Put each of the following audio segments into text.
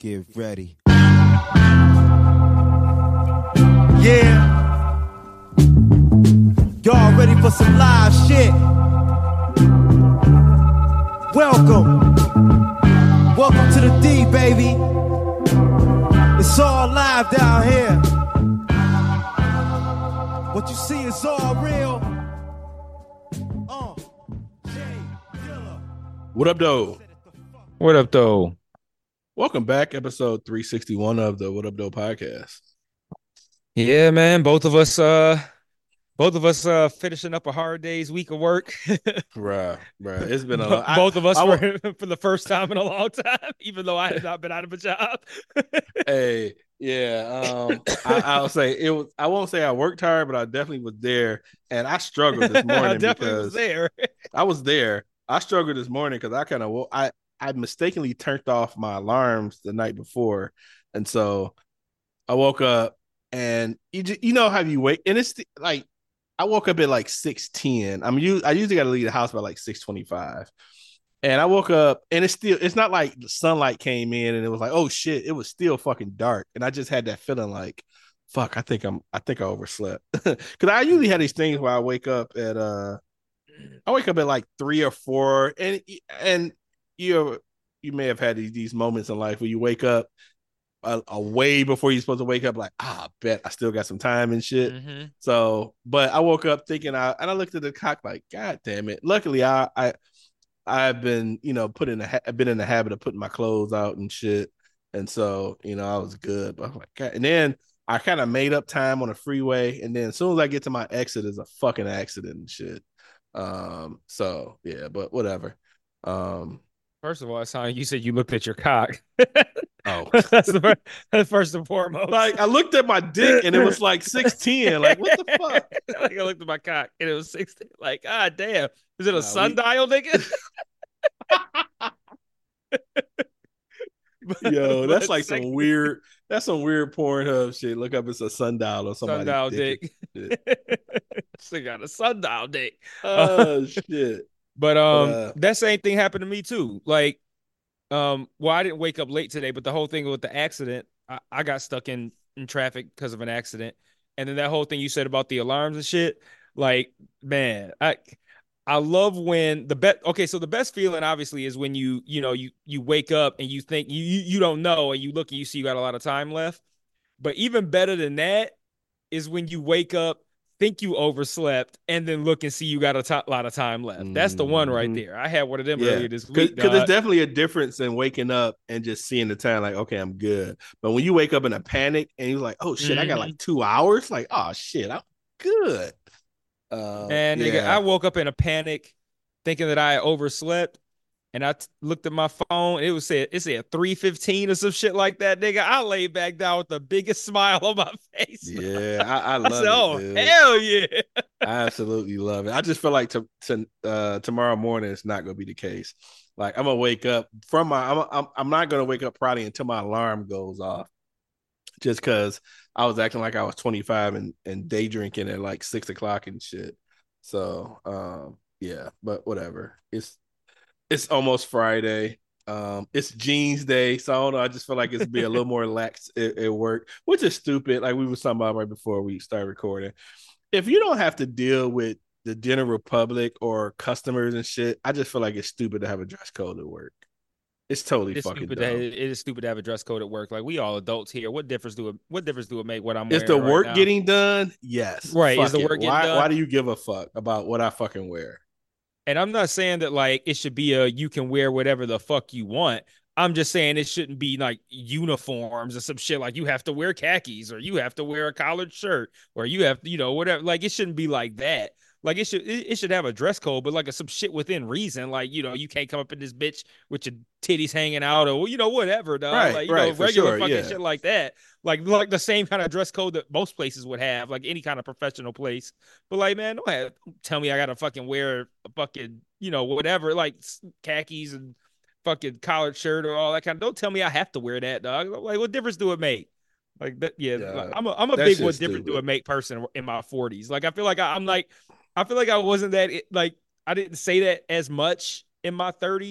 Get ready. Yeah. Y'all ready for some live shit? Welcome. Welcome to the D, baby. It's all live down here. What you see is all real. Jay Dilla. What up, though? What up, though? Welcome back, episode 361 of the What Up, Though podcast. Yeah, man. Both of us finishing up a hard day's week of work. Right. It's been a lot. Both of us for the first time in a long time, even though I have not been out of a job. Hey, yeah. I'll say it was. I won't say I worked hard, but I definitely was there, and I struggled this morning was there. I was there. I struggled this morning because I mistakenly turned off my alarms the night before, and so I woke up, and you know how you wake, and it's like I woke up at like 6:10. I usually got to leave the house by like 6:25, and I woke up, and it's not like the sunlight came in, and it was like, oh shit, it was still fucking dark, and I just had that feeling like, fuck, I think I overslept because I usually have these things where I wake up at like 3 or 4, and you may have had these moments in life where you wake up a way before you're supposed to wake up, like, I bet I still got some time and shit. Mm-hmm. So, but I woke up thinking, and I looked at the clock like, God damn it. Luckily, I've been, I've been in the habit of putting my clothes out and shit. And so, I was good. But I was like, God. And then I kind of made up time on the freeway. And then as soon as I get to my exit, there's a fucking accident and shit. So yeah, but whatever. First of all, it sounded like you said you looked at your cock. Oh, that's first and foremost. Like I looked at my dick and it was like 6:10. Like what the fuck? Like I looked at my cock and it was 16. Like, God damn. Is it a sundial, nigga? Yo, that's like some weird Pornhub shit. Look up, it's a sundial or somebody. Sundial dick. She got a sundial dick. Oh shit. But that same thing happened to me too. Like, well, I didn't wake up late today, but the whole thing with the accident, I got stuck in traffic because of an accident. And then that whole thing you said about the alarms and shit, like, man, I love when so the best feeling obviously is when you wake up and you think you don't know, and you look and you see you got a lot of time left. But even better than that is when you wake up, think you overslept, and then look and see you got a lot of time left. That's the one right there. I had one of them earlier this week. Because there's definitely a difference in waking up and just seeing the time like, okay, I'm good. But when you wake up in a panic and you're like, oh shit, I got like 2 hours. Like, oh shit, I'm good. Nigga, I woke up in a panic thinking that I overslept, and I looked at my phone. It said 3:15 or some shit like that, nigga. I laid back down with the biggest smile on my face. Yeah, I love said, it. Oh, dude. hell yeah. I absolutely love it. I just feel like tomorrow morning it's not gonna be the case. Like I'm gonna wake up from I'm not gonna wake up probably until my alarm goes off. Just because I was acting like I was 25 and day drinking at like 6 o'clock and shit. So yeah, but whatever. It's almost Friday. It's jeans day, so I don't know. I just feel like it's be a little more lax at work, which is stupid. Like we were talking about right before we started recording. If you don't have to deal with the general public or customers and shit, I just feel like it's stupid to have a dress code at work. It's totally fucking dumb. It is stupid to have a dress code at work. Like we all adults here. What difference do it make what I'm wearing? Is the work right getting done? Yes. Right. Fuck is the it. work getting done? Why do you give a fuck about what I fucking wear? And I'm not saying that like it should be you can wear whatever the fuck you want. I'm just saying it shouldn't be like uniforms or some shit like you have to wear khakis or you have to wear a collared shirt or you have whatever. Like it shouldn't be like that. Like it should have a dress code, but like some shit within reason. Like you can't come up in this bitch with your titties hanging out or whatever, dog. Right, like regular fucking yeah. shit like that. Like the same kind of dress code that most places would have, like any kind of professional place. But like, man, don't tell me I gotta fucking wear a fucking whatever, like khakis and fucking collared shirt or all that kind of. Don't tell me I have to wear that, dog. Like, what difference do it make? Like that, yeah. Like, I'm a big what difference do it make person in my 40s. Like I feel like I feel like I wasn't that like I didn't say that as much in my 30s,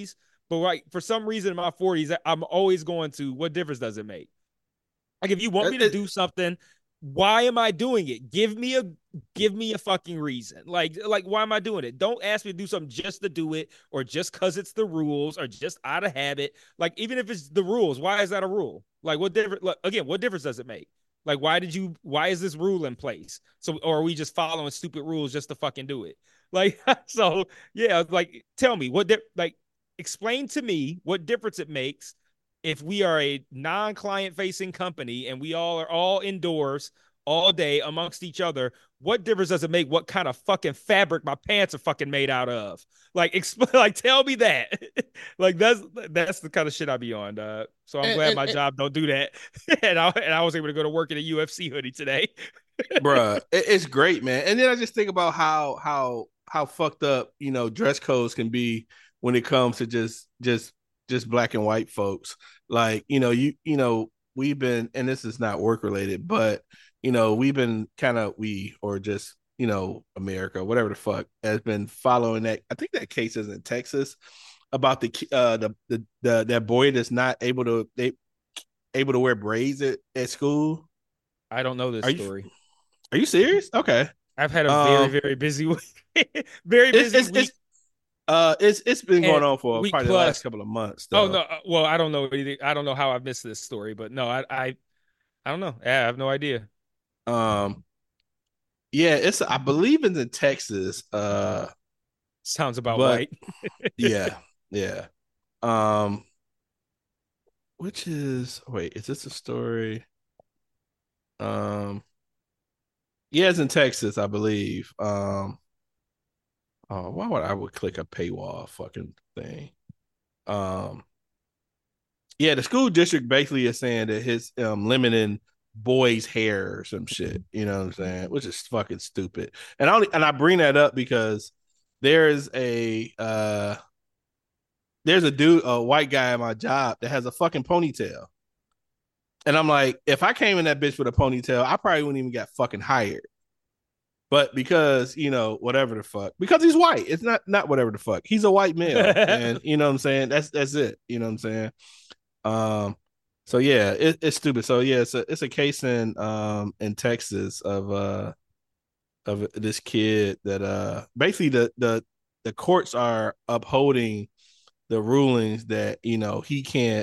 But like for some reason in my 40s, I'm always going to what difference does it make? Like if you want me to do something, why am I doing it? Give me a fucking reason. Like why am I doing it? Don't ask me to do something just to do it or just cuz it's the rules or just out of habit. Like even if it's the rules, why is that a rule? Like what difference again, what difference does it make? Like why is this rule in place? So or are we just following stupid rules just to fucking do it? Like so yeah, like tell me like explain to me what difference it makes if we are a non-client facing company and we all are all indoors all day amongst each other, what difference does it make what kind of fucking fabric my pants are fucking made out of? Like explain, like tell me that. Like that's the kind of shit I be on. So I'm glad my job don't do that. And I was able to go to work in a UFC hoodie today. Bruh, it's great, man. And then I just think about how fucked up, dress codes can be when it comes to just black and white folks. Like, we've been, and this is not work related, but we've been or just, America, whatever the fuck, has been following that. I think that case is in Texas about the that boy that's not able to wear braids at school. I don't know this story. Are you serious? Okay. I've had a very, very busy week. Very busy week. It's been going on for probably the last couple of months, though. Oh no, well, I don't know anything. I don't know how I missed this story, but no, I don't know. Yeah, I have no idea. Yeah, I believe it's in Texas. Sounds about right. Yeah. Which is is this a story? Yeah, it's in Texas, I believe. Why would I click a paywall fucking thing? Yeah, the school district basically is saying that his limiting boys' hair or some shit. You know what I'm saying? Which is fucking stupid. And I bring that up because there's a dude, a white guy at my job that has a fucking ponytail. And I'm like, if I came in that bitch with a ponytail, I probably wouldn't even get fucking hired. But because, whatever the fuck, because he's white, it's not whatever the fuck. He's a white male. And you know what I'm saying? That's it. You know what I'm saying? So yeah, it's stupid. So yeah, it's a case in Texas of this kid that basically the courts are upholding the rulings that he can't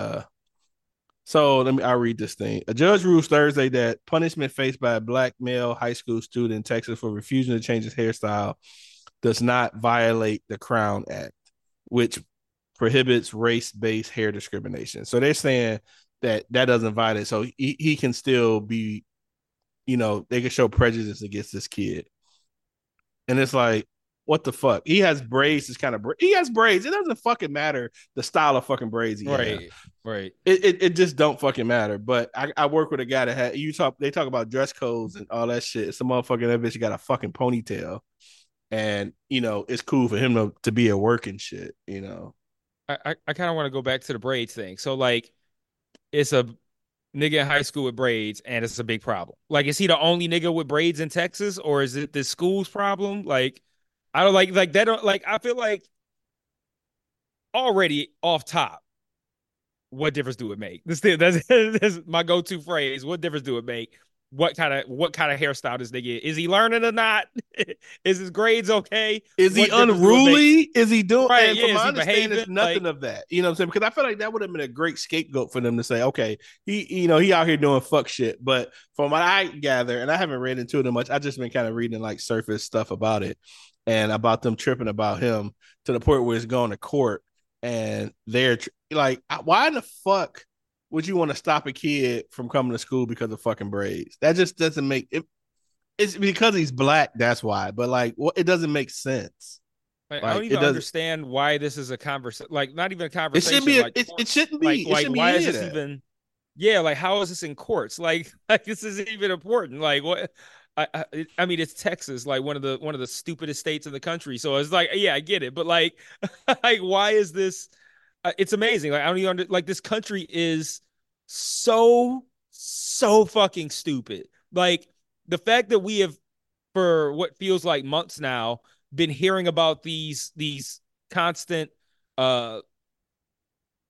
So I'll read this thing. A judge rules Thursday that punishment faced by a black male high school student in Texas for refusing to change his hairstyle does not violate the Crown Act, which prohibits race-based hair discrimination. So they're saying that doesn't violate. So he can still be, they can show prejudice against this kid. And it's like, what the fuck? He has braids. He has braids. It doesn't fucking matter the style of fucking braids he has. Right. It just don't fucking matter. But I work with a guy that they talk about dress codes and all that shit. Some motherfucker that bitch got a fucking ponytail. And it's cool for him to be at work and shit, I kind of want to go back to the braids thing. So like it's a nigga in high school with braids and it's a big problem. Like is he the only nigga with braids in Texas or is it the school's problem? Like I don't like that. Don't like. I feel like already off top. What difference do it make? That's my go-to phrase. What difference do it make? What kind of hairstyle this nigga is he learning or not? Is his grades okay? Is he unruly? Is he doing? Right, and from my understanding, there's nothing of that. You know what I'm saying? Because I feel like that would have been a great scapegoat for them to say, okay, he out here doing fuck shit. But from what I gather, and I haven't read into it much, I just been kind of reading like surface stuff about it. And about them tripping about him to the point where it's going to court and they're like, why in the fuck would you want to stop a kid from coming to school because of fucking braids? That just doesn't make it. It's because he's black. That's why. But like, it doesn't make sense. Like, I don't even understand why this is a conversation. Like, not even a conversation. It shouldn't be. It shouldn't be. Like why is this even? Yeah, like how is this in courts? Like this isn't even important. Like what? I mean, it's Texas, like one of the stupidest states in the country. So it's like, yeah, I get it, but like, like, why is this? It's amazing. Like, I don't even like this country is so fucking stupid. Like the fact that we have, for what feels like months now, been hearing about these constant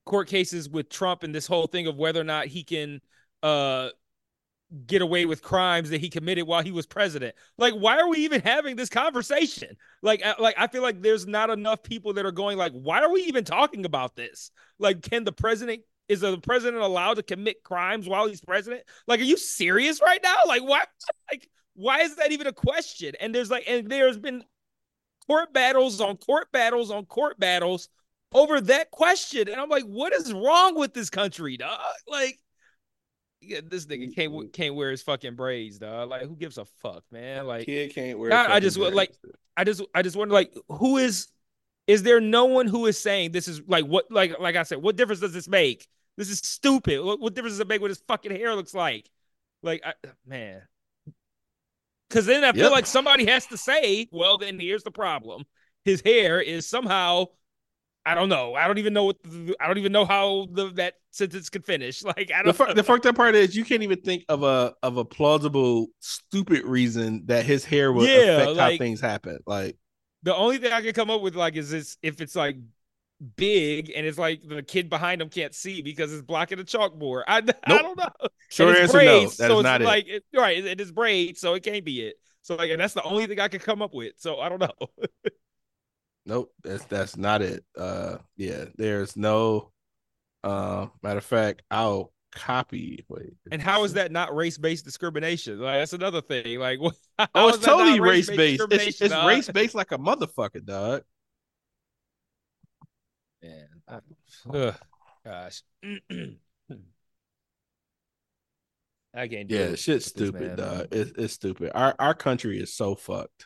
court cases with Trump and this whole thing of whether or not he can uh get away with crimes that he committed while he was president. Like, why are we even having this conversation? Like I feel like there's not enough people that are going like, why are we even talking about this? Like, is the president allowed to commit crimes while he's president? Like, are you serious right now? Like, why? Like, why is that even a question? And there's been court battles on court battles on court battles over that question, and I'm like, what is wrong with this country, dog? Like, yeah, this nigga can't wear his fucking braids, dog. Like, who gives a fuck, man? Like, Kid can't wear I fucking just like, braids. I just wonder, like, who is there no one who is saying this is like what, like I said, what difference does this make? This is stupid. What difference does it make what his fucking hair looks like? Like, man, because then I feel Yep. like somebody has to say, well, then here's the problem. His hair is somehow, I don't know. I don't even know how that sentence could finish. Like, I don't know. The fucked up part is you can't even think of a plausible stupid reason that his hair would Yeah, affect how like things happen. Like, the only thing I can come up with like is this if it's like big and it's like the kid behind him can't see because it's blocking the chalkboard. I nope. don't know. And Short it's answer, no. braids, That is so it's not it. like right, it is braids, so it can't be it. So like, and that's the only thing I can come up with. So I don't know. Nope. That's not it. Yeah. There's no. Matter of fact, I'll copy. Wait. And how is that not race-based discrimination? Like, that's another thing. Like, Oh, how it's is that totally not race race-based based. discrimination, It's dog? race based like a motherfucker, dog. Man, ugh, gosh, I can't Yeah, deal shit's with this, stupid, man. dog. It's stupid. Our country is so fucked.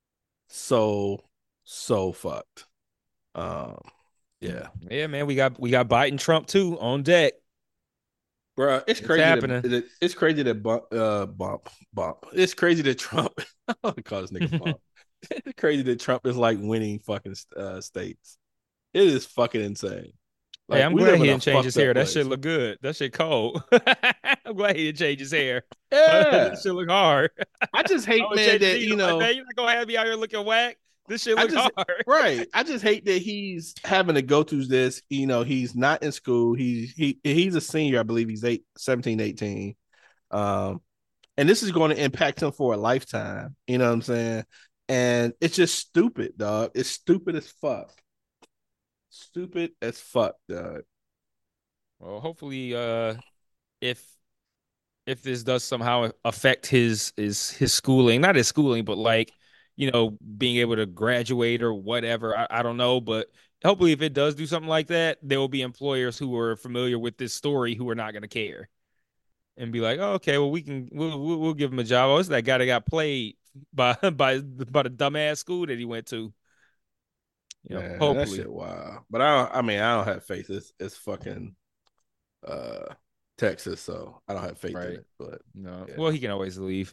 So fucked. Um, yeah. Yeah, man, we got Biden, Trump too on deck. Bro, it's It's crazy happening. it's crazy that bump. It's crazy that Trump I don't call this nigga bump. It's crazy that Trump is like winning fucking states. It is fucking insane. Hey, Like I'm we glad live he in a didn't change his fucked up hair. That shit place. look good. That shit cold. I'm glad he didn't change his hair. That Yeah. shit look hard. I just I hate, would man, change his that either. Like, man, you're not gonna have me out here looking whack. This shit I look just hard. right. I just hate that he's having to go through this. He's not in school. He's a senior, I believe he's 17, 18. Um, and this is going to impact him for a lifetime. You know what I'm saying? And it's just stupid, dog. It's stupid as fuck. Stupid as fuck, dog. Well, hopefully, if this does somehow affect his schooling, not his schooling, but like, being able to graduate or whatever. I don't know, but hopefully if it does do something like that, there will be employers who are familiar with this story who are not going to care and be like, oh, okay, well we'll give him a job. Oh, it's that guy that got played by the dumbass school that he went to. Man, that Hopefully. shit wow. But I don't have faith. It's fucking uh Texas, so I don't have faith in Right. it. But No. yeah. Well, he can always leave.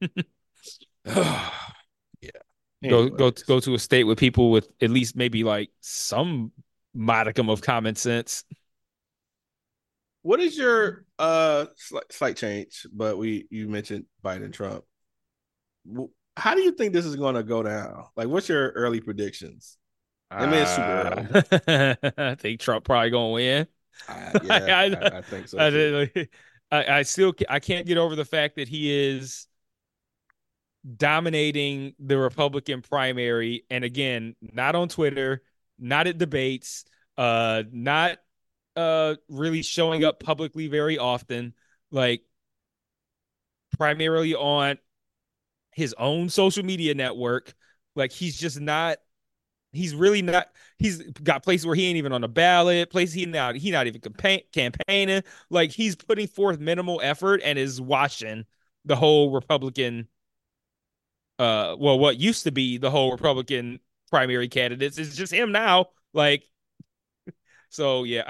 Yeah. Go Anyways. to a state with people with at least maybe like some modicum of common sense. What is your slight change? But you mentioned Biden and Trump. How do you think this is going to go down? Like, what's your early predictions? I mean, it's super early. I think Trump probably gonna win. Yeah, I, I think so too. I, I still I can't get over the fact that he is dominating the Republican primary, and again, not on Twitter, not at debates, not really showing up publicly very often, like primarily on his own social media network. Like, he's really not. He's got places where he ain't even on the ballot. Places he not even campaigning. Like, he's putting forth minimal effort and is watching the whole Republican. Well, what used to be the whole Republican primary candidates is just him now. Like, so yeah,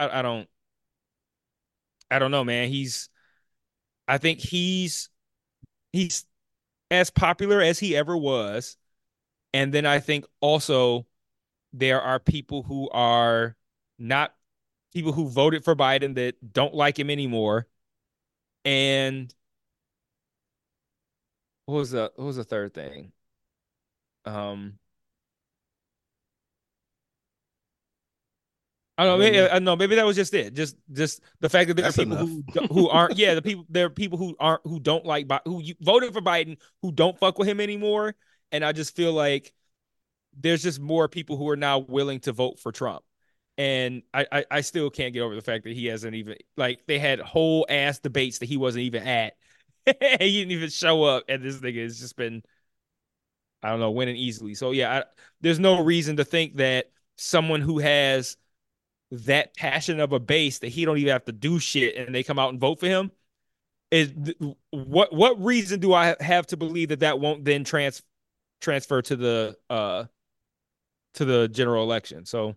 I don't know, man. I think he's as popular as he ever was, and then I think also there are people who are not people who voted for Biden that don't like him anymore. And what was the third thing? Um, I don't know. You don't Maybe, know? I know. Maybe that was just it. Just the fact that there are That's people enough. who aren't. Yeah, there are people who don't like voted for Biden who don't fuck with him anymore. And I just feel like there's just more people who are now willing to vote for Trump. And I still can't get over the fact that he hasn't even like they had whole ass debates that he wasn't even at. He didn't even show up, and this nigga has just been, I don't know, winning easily. So yeah, there's no reason to think that someone who has that passion of a base that he don't even have to do shit and they come out and vote for him is what reason do I have to believe that that won't then transfer to the general election? So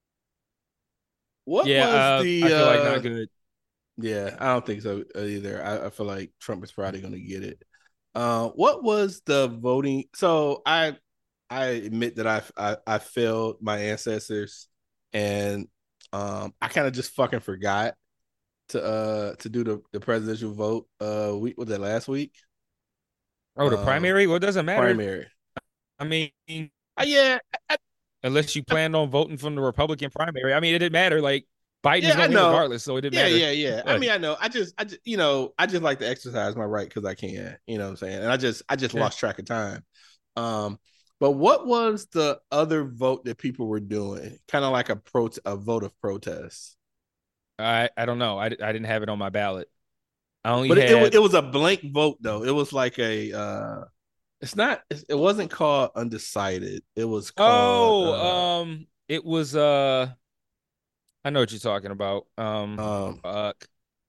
What yeah, was I the feel like not good. yeah, I don't think so either. I feel like Trump is probably gonna get it. What was the voting? So I admit that I failed my ancestors and I kind of just fucking forgot to do the presidential vote week was that last week? Oh, the primary? Well, it doesn't matter. Primary. I mean, Yeah, I, unless you planned on voting from the Republican primary. I mean, it didn't matter. Like Biden was yeah, I gonna win know. regardless, so it didn't Yeah, matter. yeah, yeah. I Like, mean, I know. I just, I just like to exercise my right because I can. You know what I'm saying? And I just yeah. lost track of time. Um, but what was the other vote that people were doing? Kind of like a vote of protest. I don't know. I didn't have it on my ballot. I only But had. it was a blank vote though. It was like a it's not it wasn't called undecided. It was called It was I know what you're talking about. um Fuck.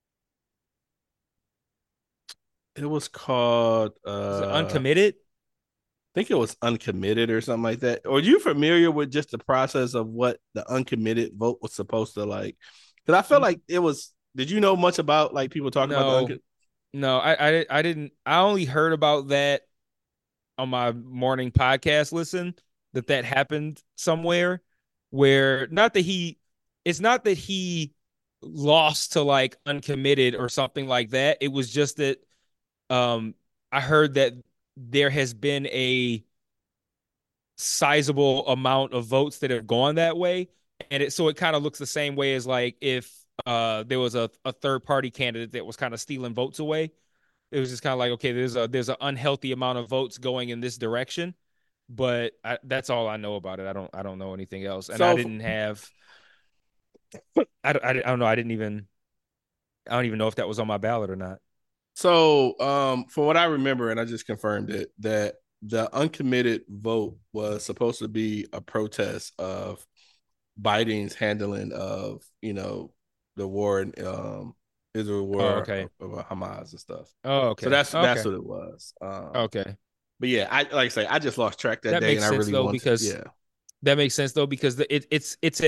it was called Is it I uncommitted? think it was uncommitted or something like that. Or are you familiar with just the process of what the uncommitted vote was supposed to like? Because I felt N- like it was. Did you know much about like people talking about the No, uncommitted? no, I didn't. I only heard about that on my morning podcast listen that happened somewhere where it's not that he lost to like uncommitted or something like that. It was just that um I heard that there has been a sizable amount of votes that have gone that way. And it kind of looks the same way as like if there was a third party candidate that was kind of stealing votes away. It was just kind of like, okay, there's an unhealthy amount of votes going in this direction, but that's all I know about it. I don't know anything else, and I So didn't have I don't know. I don't even know if that was on my ballot or not. So, from what I remember, and I just confirmed it, that the uncommitted vote was supposed to be a protest of Biden's handling of, the war in Israel Oh, war okay. of Hamas and stuff. Oh, So okay. that's Okay. what it was. Okay. But yeah, I like I say, I just lost track that That day, makes and I sense really though want to. because Yeah, that makes sense though because it's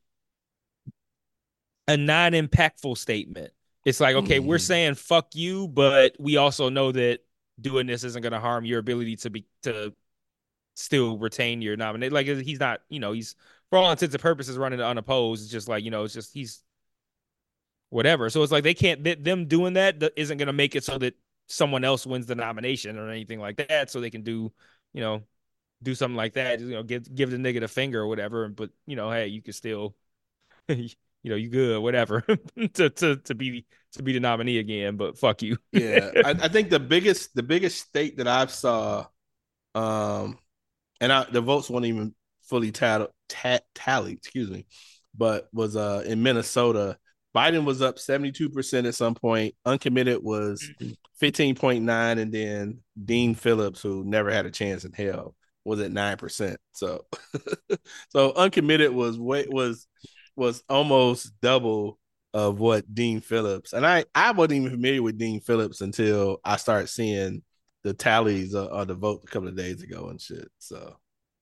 a non-impactful statement. It's like, okay, we're Mhm. saying fuck you, but we also know that doing this isn't going to harm your ability to still retain your nomination. Like he's not, he's for all intents and purposes running unopposed. It's just like, it's just he's whatever. So it's like they can't them doing that isn't going to make it so that someone else wins the nomination or anything like that. So they can you know, do something like that. Give the nigga the finger or whatever. But hey, you can still, you good, whatever, to be the nominee again. But fuck you. yeah. I think the biggest state that I've saw, um, the votes weren't even fully tallied, excuse me, but was in Minnesota. Biden was up 72% at some point. Uncommitted was 15.9, and then Dean Phillips, who never had a chance in hell, was at 9%. So so uncommitted was almost double of what Dean Phillips. And I wasn't even familiar with Dean Phillips until I started seeing the tallies of the vote a couple of days ago and shit. So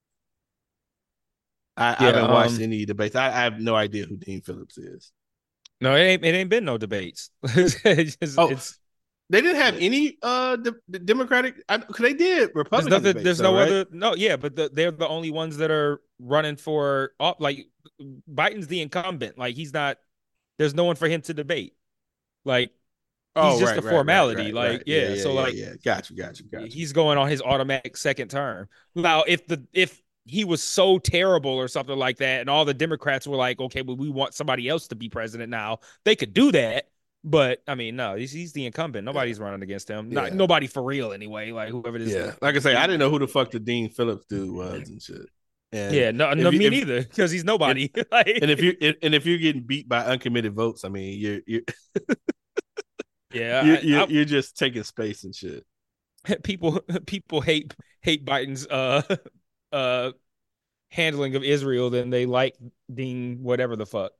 I Yeah. haven't watched any debates. I have no idea who Dean Phillips is. No, it ain't been no debates. Oh, It's they didn't have any Democratic because they did there's Republican nothing. debates There's though, no right? other. No, yeah, but they're the only ones that are running for. Like Biden's the incumbent. Like he's not. There's no one for him to debate. Like he's Oh, just right, a right, right, formality. right, Like right. Yeah, yeah. yeah, So yeah, like yeah. Got you, got you, got you. he's going on his automatic second term. Now, if he was so terrible or something like that, and all the Democrats were like, okay, well, we want somebody else to be president now. They could do that, but I mean, no, he's the incumbent. Yeah. Nobody's running against him. Not Yeah. nobody for real anyway. Like whoever this. Yeah, like I say, I didn't know who the fuck the Dean Phillips dude was and shit. And Yeah, no, me neither, because he's nobody. Like, and if you're getting beat by uncommitted votes, I mean, yeah, you're just taking space and shit. people hate Biden's uh handling of Israel than they like Dean whatever the fuck.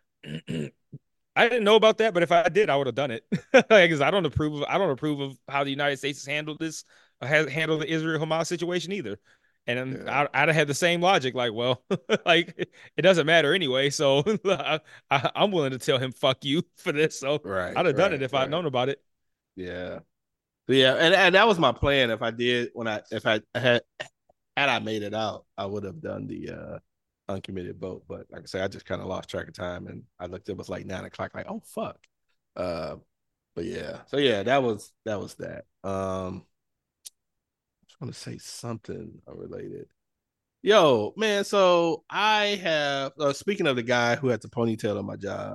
I didn't know about that, but if I did, I would have done it. Because I don't approve of how the United States has handled this, has handled the Israel Hamas situation either. And Yeah. I'd have had the same logic, like, well, like it doesn't matter anyway. So I'm willing to tell him fuck you for this. So Right, I'd have done it right, if I'd known about it. Yeah. So yeah, and that was my plan. If I did, if I had I made it out, I would have done the uncommitted vote. But like I said, I just kind of lost track of time, and I looked. It was like 9 o'clock. Like, oh fuck. But yeah. So yeah, that was that. I was going to say something related. Yo, man. So I have. Speaking of the guy who had the ponytail on my job.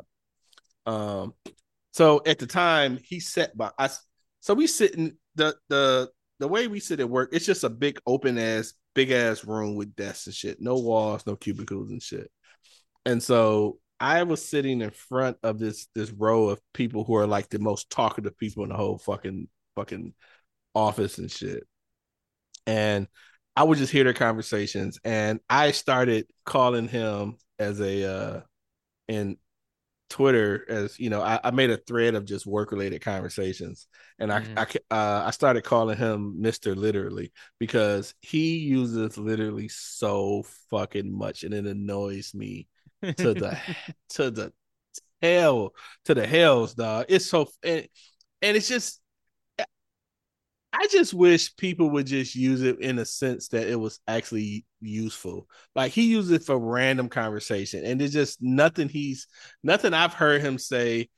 So at the time he sat by us. So we sit in the way we sit at work. It's just a big big ass room with desks and shit. No walls, no cubicles and shit. And so I was sitting in front of this row of people who are like the most talkative people in the whole fucking office and shit. And I would just hear their conversations, and I started calling him as a in Twitter, as you know, I made a thread of just work related conversations, and I started calling him Mr. Literally, because he uses literally so fucking much, and it annoys me to the to the hells, dog. It's so and it's just, I just wish people would just use it in a sense that it was actually useful. Like he uses it for random conversation, and there's just nothing I've heard him say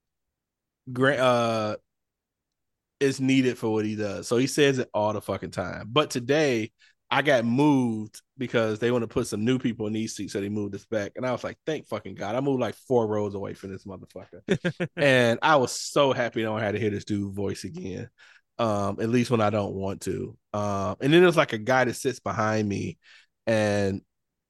is needed for what he does. So he says it all the fucking time. But today I got moved because they want to put some new people in these seats, so they moved us back. And I was like, thank fucking God. I moved like 4 rows away from this motherfucker. And I was so happy I don't have to hear this dude's voice again. At least when I don't want to. And then there's like a guy that sits behind me, and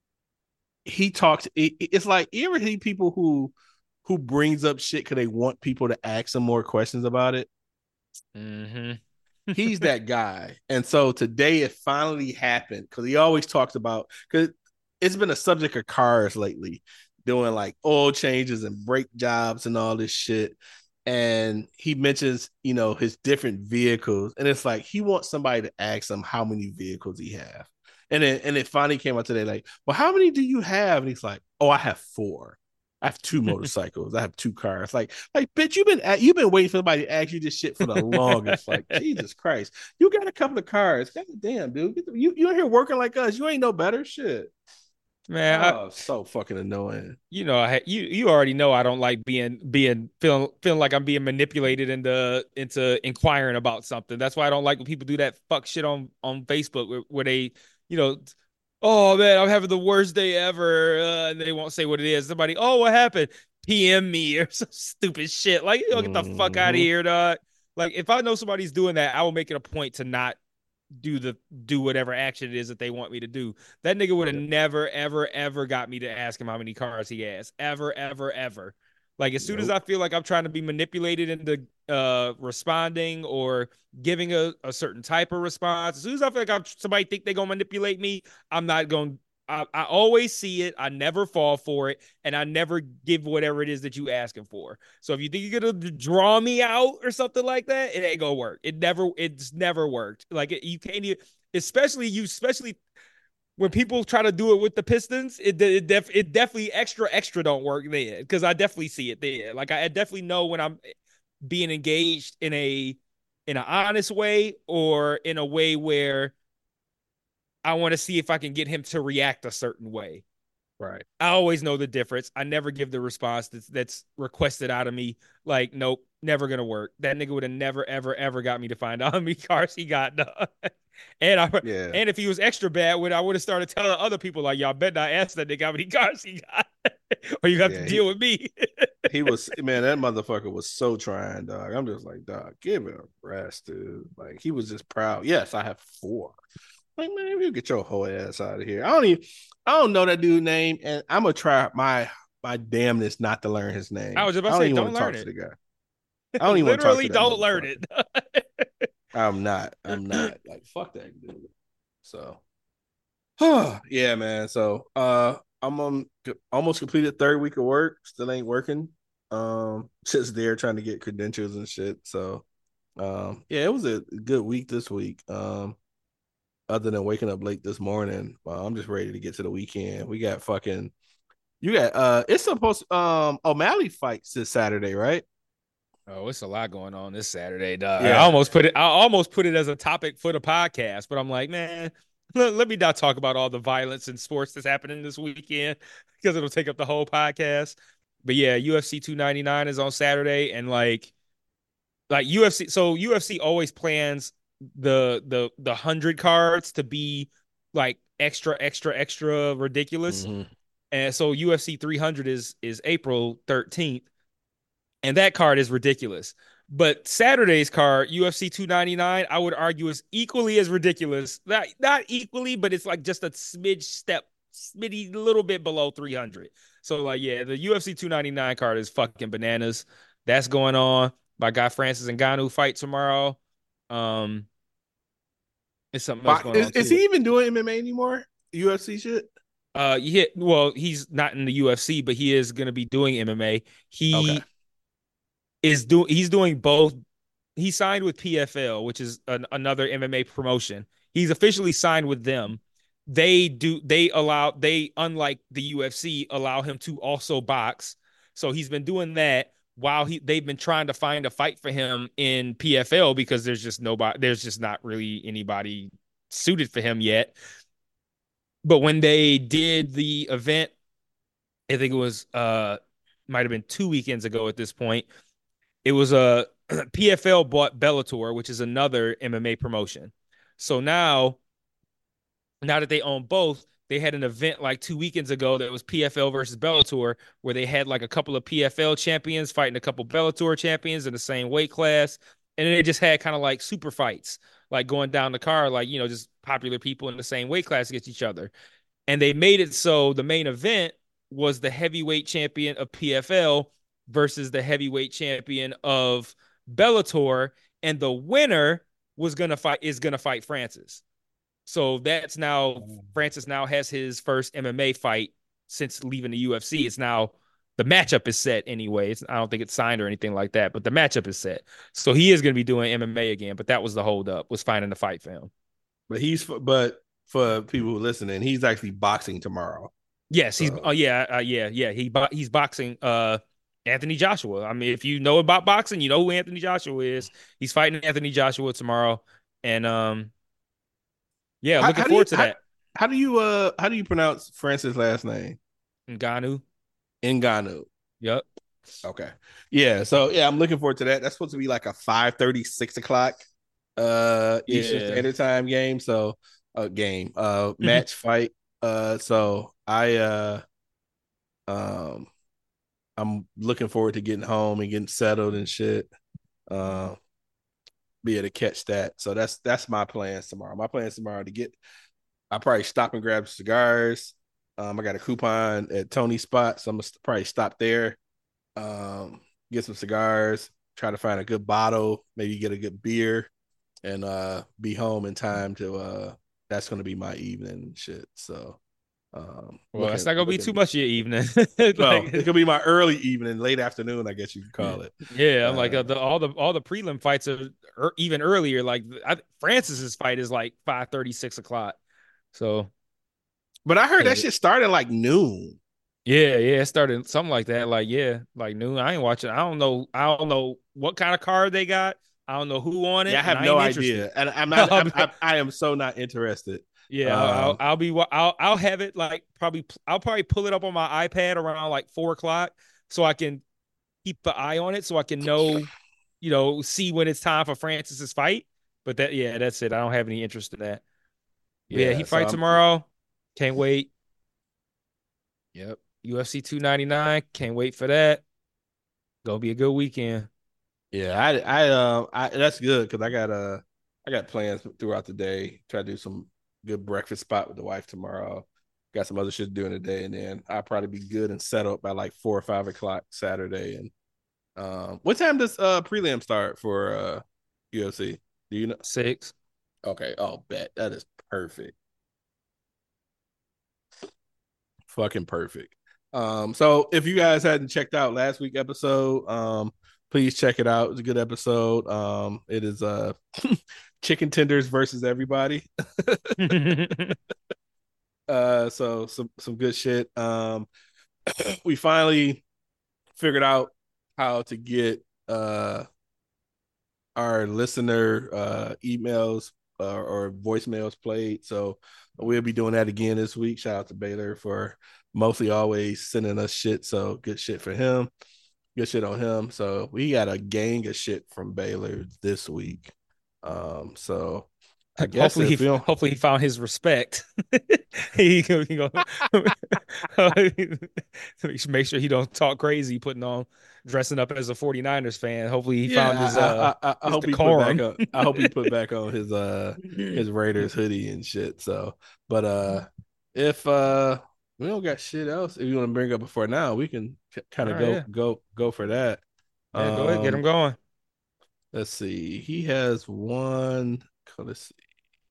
he talks. It's like, you ever see people who brings up shit because they want people to ask them more questions about it? Mm-hmm. He's that guy. And so today it finally happened, because he always talks about, because it's been a subject of cars lately, doing like oil changes and brake jobs and all this shit. And he mentions, his different vehicles, and it's like he wants somebody to ask him how many vehicles he have. And it finally came out today, like, well, how many do you have? And he's like, oh, I have 4. I have 2 motorcycles. I have 2 cars. Like, bitch, you've been waiting for somebody to ask you this shit for the longest. Like, Jesus Christ, you got a couple of cars. God damn, dude, you out here working like us. You ain't no better shit. Man, so fucking annoying. You already know I don't like feeling like I'm being manipulated into inquiring about something. That's why I don't like when people do that fuck shit on Facebook where they, oh man, I'm having the worst day ever, and they won't say what it is. Somebody, oh, what happened? PM me or some stupid shit. Like, get the fuck out of here, dog. Like, if I know somebody's doing that, I will make it a point to not do whatever action it is that they want me to do. That nigga would have never, ever, ever got me to ask him how many cars he has. Ever, ever, ever. Like, as soon as I feel like I'm trying to be manipulated into responding or giving a certain type of response, as soon as I feel like somebody think they're gonna manipulate me, I'm not going. I always see it. I never fall for it, and I never give whatever it is that you asking for. So if you think you're gonna draw me out or something like that, it ain't gonna work. It's never worked. Like, you can't even, especially when people try to do it with the Pistons. It definitely extra don't work there, because I definitely see it there. Like, I definitely know when I'm being engaged in an honest way, or in a way where I want to see if I can get him to react a certain way. Right. I always know the difference. I never give the response that's requested out of me. Like, nope, never gonna work. That nigga would have never, ever, ever got me to find out how many cars he got. And I Yeah. and if he was extra bad, I would have started telling other people like, y'all better not ask that nigga how many cars he got, or you have to Yeah, deal with me. he was, man, that motherfucker was so trying, dog. I'm just like, dog, give it a rest, dude. Like he was just proud. Yes, I have four. Like, man, you get your whole ass out of here. I don't know that dude's name, and I'm gonna try my damnness not to learn his I name. was about I to don't say, even want don't to learn talk to it. the guy. I don't even want to talk to Literally, that don't learn motherfucker. it. I'm not. I'm not. Like, fuck that dude. So yeah, man. So I'm almost completed third week of work. Still ain't working. Just there trying to get credentials and shit. So yeah, it was a good week this week. Other than waking up late this morning, I'm just ready to get to the weekend. We got fucking you got it's supposed O'Malley fights this Saturday, right? Oh, it's a lot going on this Saturday, dog. Yeah. I almost put it as a topic for the podcast, but I'm like, man, let me not talk about all the violence in sports that's happening this weekend because it'll take up the whole podcast. But yeah, UFC 299 is on Saturday, and like UFC, so UFC always plans the 100 cards to be like extra ridiculous. Mm-hmm. And so UFC 300 is April 13th, and that card is ridiculous. But Saturday's card, UFC 299, I would argue is equally as ridiculous. Not equally, but it's like just a smitty little bit below 300. So like, yeah, the UFC 299 card is fucking bananas. That's going on. My guy Francis Ngannou fight tomorrow. Um, it's something else going on Is too. he even doing MMA anymore? UFC shit? Well, he's not in the UFC, but he is going to be doing MMA. Okay. He's doing both. He signed with PFL, which is another MMA promotion. He's officially signed with them. They unlike the UFC allow him to also box. So he's been doing that while they've been trying to find a fight for him in PFL because there's just not really anybody suited for him yet. But when they did the event, I think it was might have been 2 weekends ago at this point. It was a PFL bought Bellator, which is another MMA promotion. So now that they own both, they had an event like 2 weekends ago that was PFL versus Bellator, where they had like a couple of PFL champions fighting a couple Bellator champions in the same weight class. And then they just had kind of like super fights, like going down the card, like, just popular people in the same weight class against each other. And they made it so the main event was the heavyweight champion of PFL versus the heavyweight champion of Bellator, and the winner is gonna fight Francis. So that's now Francis now has his first MMA fight since leaving the UFC. It's now the matchup is set anyway. I don't think it's signed or anything like that, but the matchup is set. So he is going to be doing MMA again. But that was the holdup, was finding the fight for him. But for people who are listening, he's actually boxing tomorrow. Yes, he's So yeah. He's boxing Anthony Joshua. I mean, if you know about boxing, you know who Anthony Joshua is. He's fighting Anthony Joshua tomorrow, and yeah, looking how do you forward to that. how do you pronounce Francis' last name? Ngannou. Ngannou. Yep. Okay. Yeah. So yeah, I'm looking forward to that. That's supposed to be like a 5:30, 6 o'clock Eastern Yeah. Standard Time game. So match fight. So um I'm looking forward to getting home and getting settled and shit. Um be able to catch that. So that's my plans tomorrow. My plans tomorrow to get I'll probably stop and grab cigars. I got a coupon at Tony's spot, so I'm gonna probably stop there. Get some cigars, try to find a good bottle, maybe get a good beer, and be home in time to that's gonna be my evening shit. So Well, that's not gonna be too much of your evening. well, Like, it could be my early evening, late afternoon, I guess you could call it. yeah, I'm like all the prelim fights are even earlier. Like Francis's fight is like 5:30, 6 o'clock. So But I heard yeah, that shit started like noon. yeah, it started something like that. Like like noon. I ain't watching. I don't know what kind of card they got. I don't know who on Yeah, I it, and have I no ain't interested. idea, and I'm not. I am so not interested. Yeah, Um, I'll have it like I'll probably pull it up on my iPad around like 4 o'clock so I can keep the eye on it so I can know, see when it's time for Francis's fight. But that's it. I don't have any interest in that. But yeah, he Yeah, so fights I'm tomorrow. Can't wait. Yep. UFC 299. Can't wait for that. Gonna be a good weekend. yeah, I that's good because I got plans throughout the day. Try to do some good breakfast spot with the wife tomorrow. Got some other shit to do in the day, and then I'll probably be good and set up by like 4 or 5 o'clock Saturday. And what time does prelim start for UFC? Do you know? 6. Okay, oh bet that is perfect. Fucking perfect. So if you guys hadn't checked out last week episode, please check it out. It was a good episode. It is chicken tenders versus everybody. So some good shit. We finally figured out how to get our listener emails or voicemails played. So we'll be doing that again this week. Shout out to Baylor for mostly always sending us shit. So good shit for him. Good shit on him. So we got a gang of shit from Baylor this week. So I guess if we don't Hopefully he found his respect. He gonna make sure he don't talk crazy putting on dressing up as a 49ers fan. Hopefully he found I his hope he put back decorum. up. I hope he put back on his Raiders hoodie and shit. So, but if we don't got shit else, if you want to bring up before now, we can kind All of right, yeah. go for that. Yeah, go ahead, get him going. Let's see. He has one. Let's see.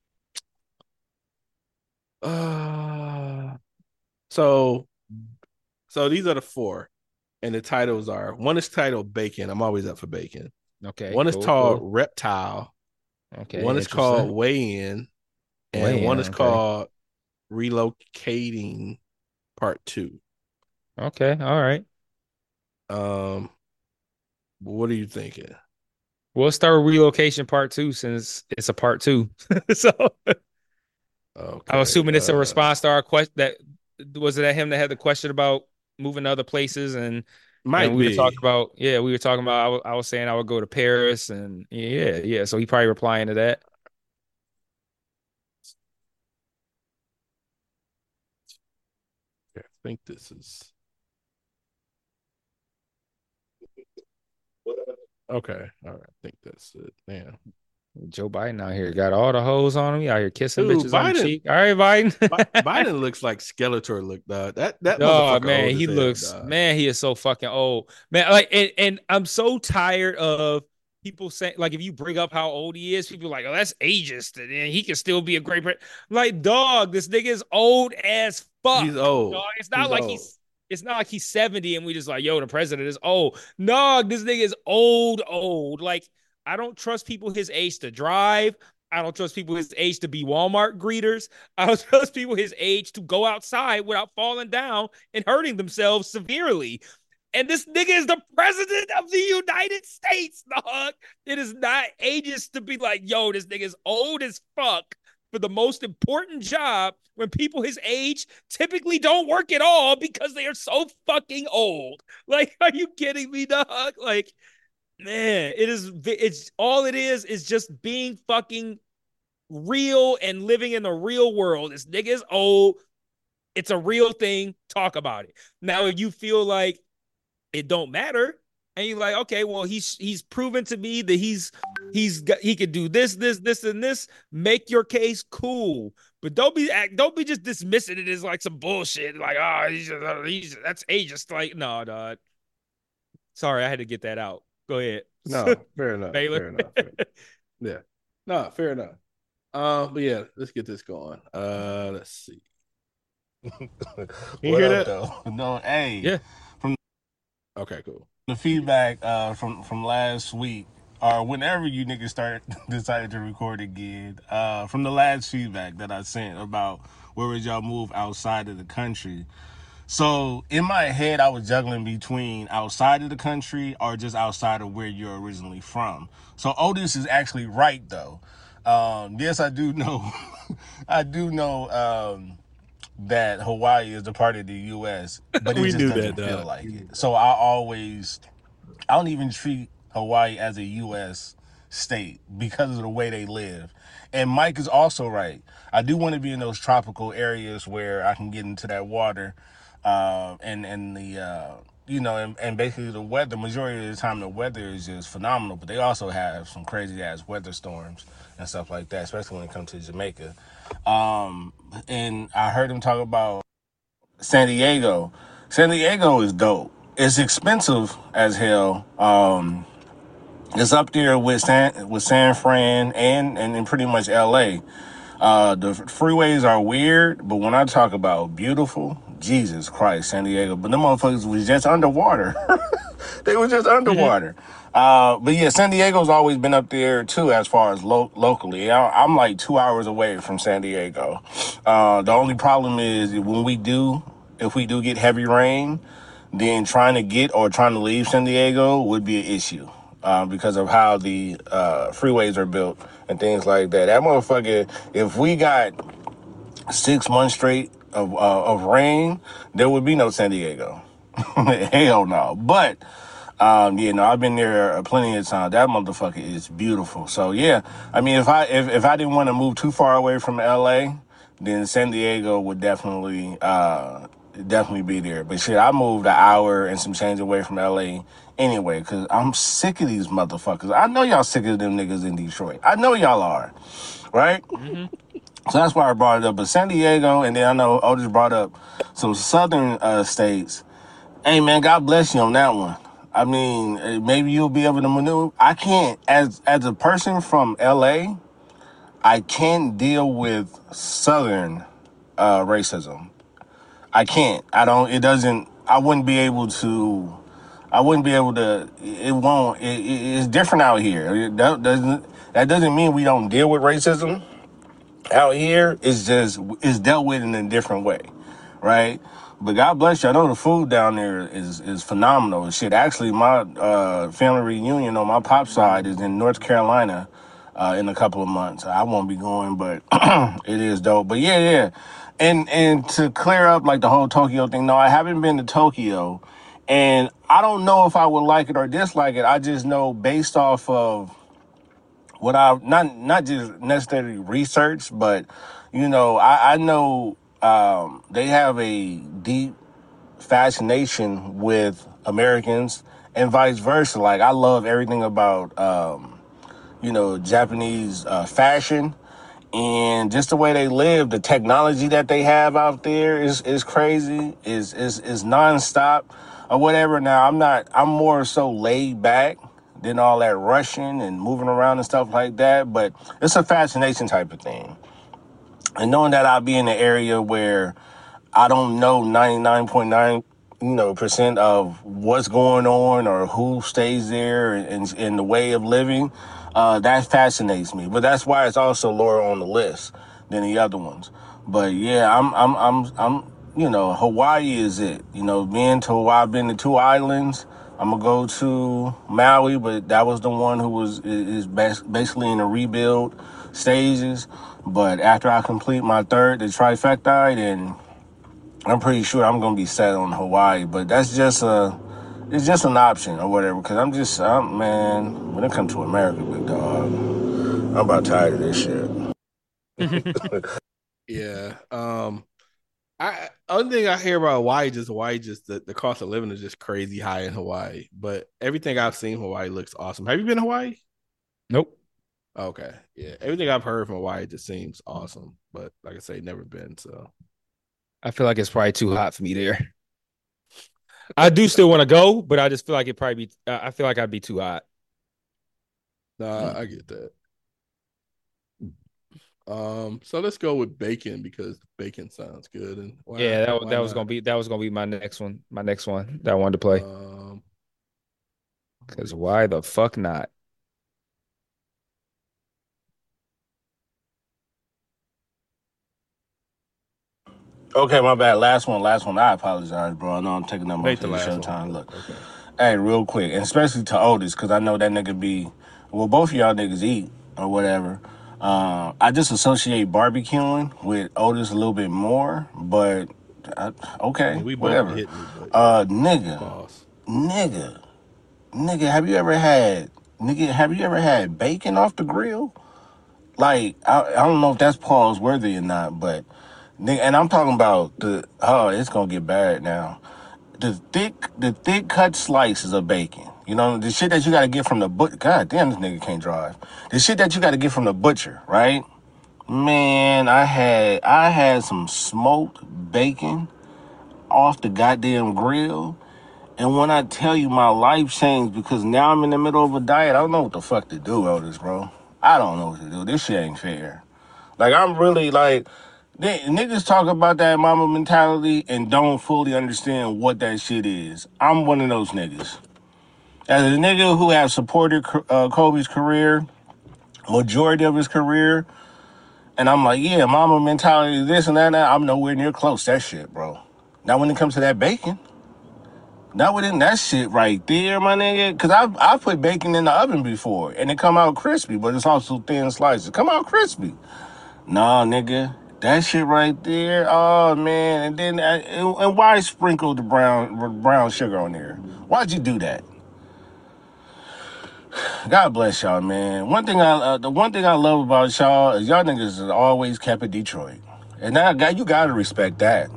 Uh, so these are the four, and the titles are one is titled Bacon. I'm always up for bacon. Okay, One is cool, called cool. Reptile. Okay, One is called interesting. Weigh In, and Weigh in, one is okay. called Relocating Part Two. Okay, all right. Um, what are you thinking? We'll start with relocation part two since it's a part two. So I'm Okay, assuming it's a response to our question that was it at him that had the question about moving to other places and might we were talking be. about we were talking about I was saying I would go to Paris and yeah. So he probably replying to that. I think this is okay. All right, I think that's it. Man, Joe Biden out here got all the hoes on him. He out here kissing dude, bitches on the Biden. cheek. All right, Biden. Biden looks like Skeletor look, dog. That Oh motherfucker man, old as hell, dog. he is so fucking old. Man, like and I'm so tired of people saying like if you bring up how old he is, people are like, oh, that's ageist, and then he can still be a great president. Like, dog, this nigga is old as fuck. He's Dog, old. He's old. it's not like he's 70 and we just like, yo, the president is old. No, this nigga is old. Like, I don't trust people his age to drive. I don't trust people his age to be Walmart greeters. I don't trust people his age to go outside without falling down and hurting themselves severely. And this nigga is the president of the United States, dog. It is not ages to be like, yo, this nigga is old as fuck for the most important job when people his age typically don't work at all because they are so fucking old. Like, are you kidding me, dog? Like, man, it's all it is just being fucking real and living in the real world. This nigga is old. It's a real thing. Talk about it. Now, if you feel like it don't matter, and you're like, okay, well, he's proven to me that he could do this, and this. Make your case, cool, but don't be just dismissing it as like some bullshit. Like, oh, that's ageist. Like, no, dog. Sorry, I had to get that out. Go ahead. No, fair enough. Baylor. Fair enough. Yeah. No, fair enough. But yeah, let's get this going. Let's see. Can you What hear up, that? though? No, hey, Yeah. from Okay, cool. the feedback from last week, or whenever you niggas start decided to record again, from the last feedback that I sent about where would y'all move outside of the country. So in my head, I was juggling between outside of the country or just outside of where you're originally from. So Otis is actually right though. Yes, I do know. I do know. That Hawaii is a part of the U.S., but it We just knew doesn't that, feel like it. So I don't even treat Hawaii as a U.S. state because of the way they live. And Mike is also right. I do want to be in those tropical areas where I can get into that water, and the and basically the weather. Majority of the time, the weather is just phenomenal. But they also have some crazy ass weather storms and stuff like that, especially when it comes to Jamaica. And I heard him talk about San Diego. San Diego is dope. It's expensive as hell. It's up there with San Fran and pretty much LA. The freeways are weird, but when I talk about beautiful, Jesus Christ, San Diego. But them motherfuckers was just underwater. They were just underwater. But yeah, San Diego's always been up there too, as far as locally. I'm like 2 hours away from San Diego. The only problem is if we do get heavy rain, then trying to leave San Diego would be an issue. Because of how the freeways are built and things like that. That motherfucker, if we got 6 months straight of rain, there would be no San Diego. Hell no. But I've been there plenty of times. That motherfucker is beautiful. So yeah, I mean, if I didn't want to move too far away from LA, then San Diego would definitely be there. But shit, I moved an hour and some change away from LA anyway, because I'm sick of these motherfuckers. I know y'all sick of them niggas in Detroit. I know y'all are, right? Mm-hmm. So that's why I brought it up. But San Diego, and then I know Otis brought up some southern states. Hey, man, God bless you on that one. I mean, maybe you'll be able to maneuver. I can't, as a person from LA, I can't deal with southern racism. I can't. I wouldn't be able to. It's different out here. That doesn't mean we don't deal with racism out here. It's dealt with in a different way, right? But God bless you. I know the food down there is phenomenal. Shit, actually, my family reunion on my pop side is in North Carolina in a couple of months. I won't be going, but it is dope. But yeah. And to clear up like the whole Tokyo thing, no, I haven't been to Tokyo. And I don't know if I would like it or dislike it. I just know based off of what I've not just necessarily researched, but I know they have a deep fascination with Americans and vice versa. Like I love everything about Japanese fashion. And just the way they live, the technology that they have out there is crazy, is nonstop or whatever. Now I'm more so laid back than all that rushing and moving around and stuff like that, but it's a fascination type of thing. And knowing that I'll be in an area where I don't know 99.9 percent of what's going on or who stays there and the way of living, that fascinates me. But that's why it's also lower on the list than the other ones. But yeah, I'm Hawaii is it. Being to Hawaii, I've been to 2 islands. I'm gonna go to Maui, but that was the one who is basically in the rebuild stages. But after I complete my the trifecta, then I'm pretty sure I'm gonna be set on Hawaii. But that's just it's just an option or whatever. Because man, when it comes to America, big dog, I'm about tired of this shit. Yeah. Only thing I hear about Hawaii, the cost of living is just crazy high in Hawaii. But everything I've seen, Hawaii looks awesome. Have you been to Hawaii? Nope. Okay. Yeah. Everything I've heard from Hawaii just seems awesome. But like I say, never been. So I feel like it's probably too hot for me there. I do still want to go, but I just feel like I feel like I'd be too hot. Nah, I get that. So let's go with bacon because bacon sounds good. And that was gonna be my next one. That I wanted to play. Because why the fuck not? Okay, my bad. Last one. I apologize, bro. I know I'm taking up most of the show time. Look, okay. Hey, real quick, and especially to Otis, because I know that nigga both of y'all niggas eat or whatever. I just associate barbecuing with Otis a little bit more, but okay, we whatever. Nigga, have you ever had Nigga, have you ever had bacon off the grill? Like, I don't know if that's pause worthy or not, but nigga, and I'm talking about it's gonna get bad now. The thick cut slices of bacon. You know, the shit that you gotta get from the butcher. God damn, this nigga can't drive. The shit that you gotta get from the butcher, right? Man, I had some smoked bacon off the goddamn grill. And when I tell you my life changed because now I'm in the middle of a diet, I don't know what the fuck to do, Otis, bro. I don't know what to do. This shit ain't fair. Like, I'm really like, niggas talk about that mama mentality and don't fully understand what that shit is. I'm one of those niggas. As a nigga who has supported Kobe's career, majority of his career, and I'm like, yeah, mama mentality, this and that, I'm nowhere near close to that shit, bro. Now, when it comes to that bacon, not within that shit right there, my nigga. Cause I put bacon in the oven before and it come out crispy, but it's also thin slices. Come out crispy. Nah, nigga. That shit right there. Oh man. And then and why sprinkle the brown sugar on there? Why'd you do that? God bless y'all, man. The one thing I love about y'all is y'all niggas is always kept in Detroit, and now you gotta respect that.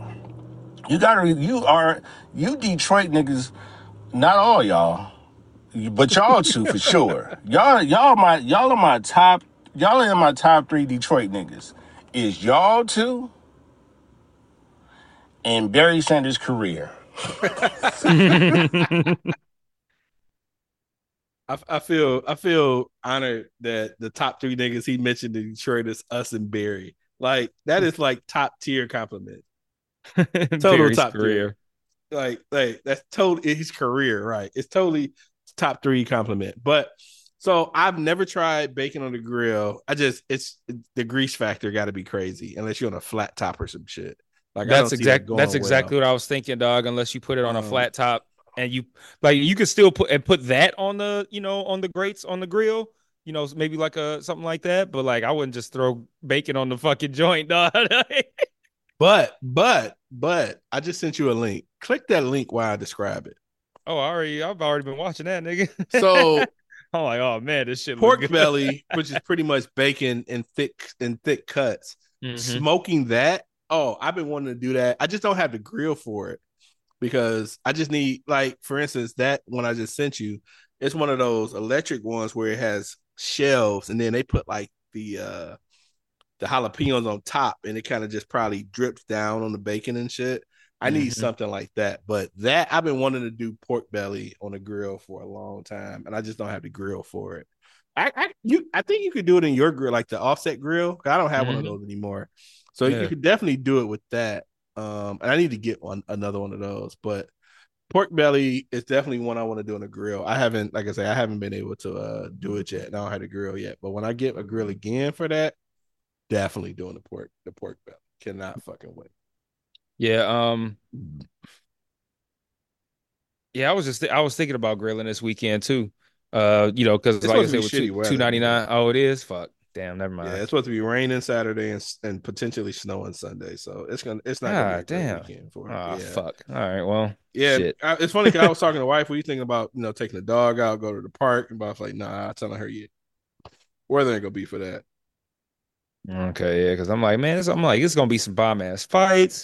You Detroit niggas. Not all y'all. But y'all two for sure. Y'all in my top three Detroit niggas. Is y'all two and Barry Sanders' career. I feel honored that the top three niggas he mentioned in Detroit is us and Barry. Like that is like top tier compliment. Total Barry's top tier. career. Like that's totally his career, right? It's totally top three compliment. But so I've never tried bacon on the grill. It's the grease factor got to be crazy unless you're on a flat top or some shit. Like I don't see that That's going exactly well. what I was thinking, dog. Unless you put it on a Um, flat top and you could still put that on the on the grates on the grill. Maybe like a something like that. But like I wouldn't just throw bacon on the fucking joint, dog. but I just sent you a link. Click that link while I describe it. Oh, I've already been watching that, nigga. So I'm like, oh man, this shit look pork good. belly, which is pretty much bacon in thick cuts. Hmm. Smoking that. Oh, I've been wanting to do that. I just don't have the grill for it because I just need like for instance that one I just sent you. It's one of those electric ones where it has shelves and then they put like the jalapenos on top and it kind of just probably drips down on the bacon and shit. I need Hmm. something like that. But that I've been wanting to do pork belly on a grill for a long time, and I just don't have the grill for it. I think you could do it in your grill, like the offset grill. I don't have one of Hmm. those anymore, so you Yeah. could definitely do it with that. And I need to get another one of those. But pork belly is definitely one I want to do on a grill. I haven't, like I say, I haven't been able to do it yet. I don't have a grill yet, but when I get a grill again for that, definitely doing the pork belly. Cannot fucking wait. Yeah. Yeah, I was thinking about grilling this weekend too. Because It's like I supposed to be said, with shitty two weather, ninety nigga. nine. Oh, it is. Fuck. Damn. Never Yeah, mind. it's supposed to be raining Saturday and potentially snowing Sunday. So it's not gonna be Ah, a great damn. weekend for it. Ah, Yeah. fuck. All right. Well, Yeah, shit. it's funny because I was talking to wife. We thinking about taking the dog out, go to the park, and I like, nah, I'm telling her yeah, weather ain't gonna be for that. Okay. Yeah. Because I'm like, man, I'm like, it's gonna be some bomb ass fights.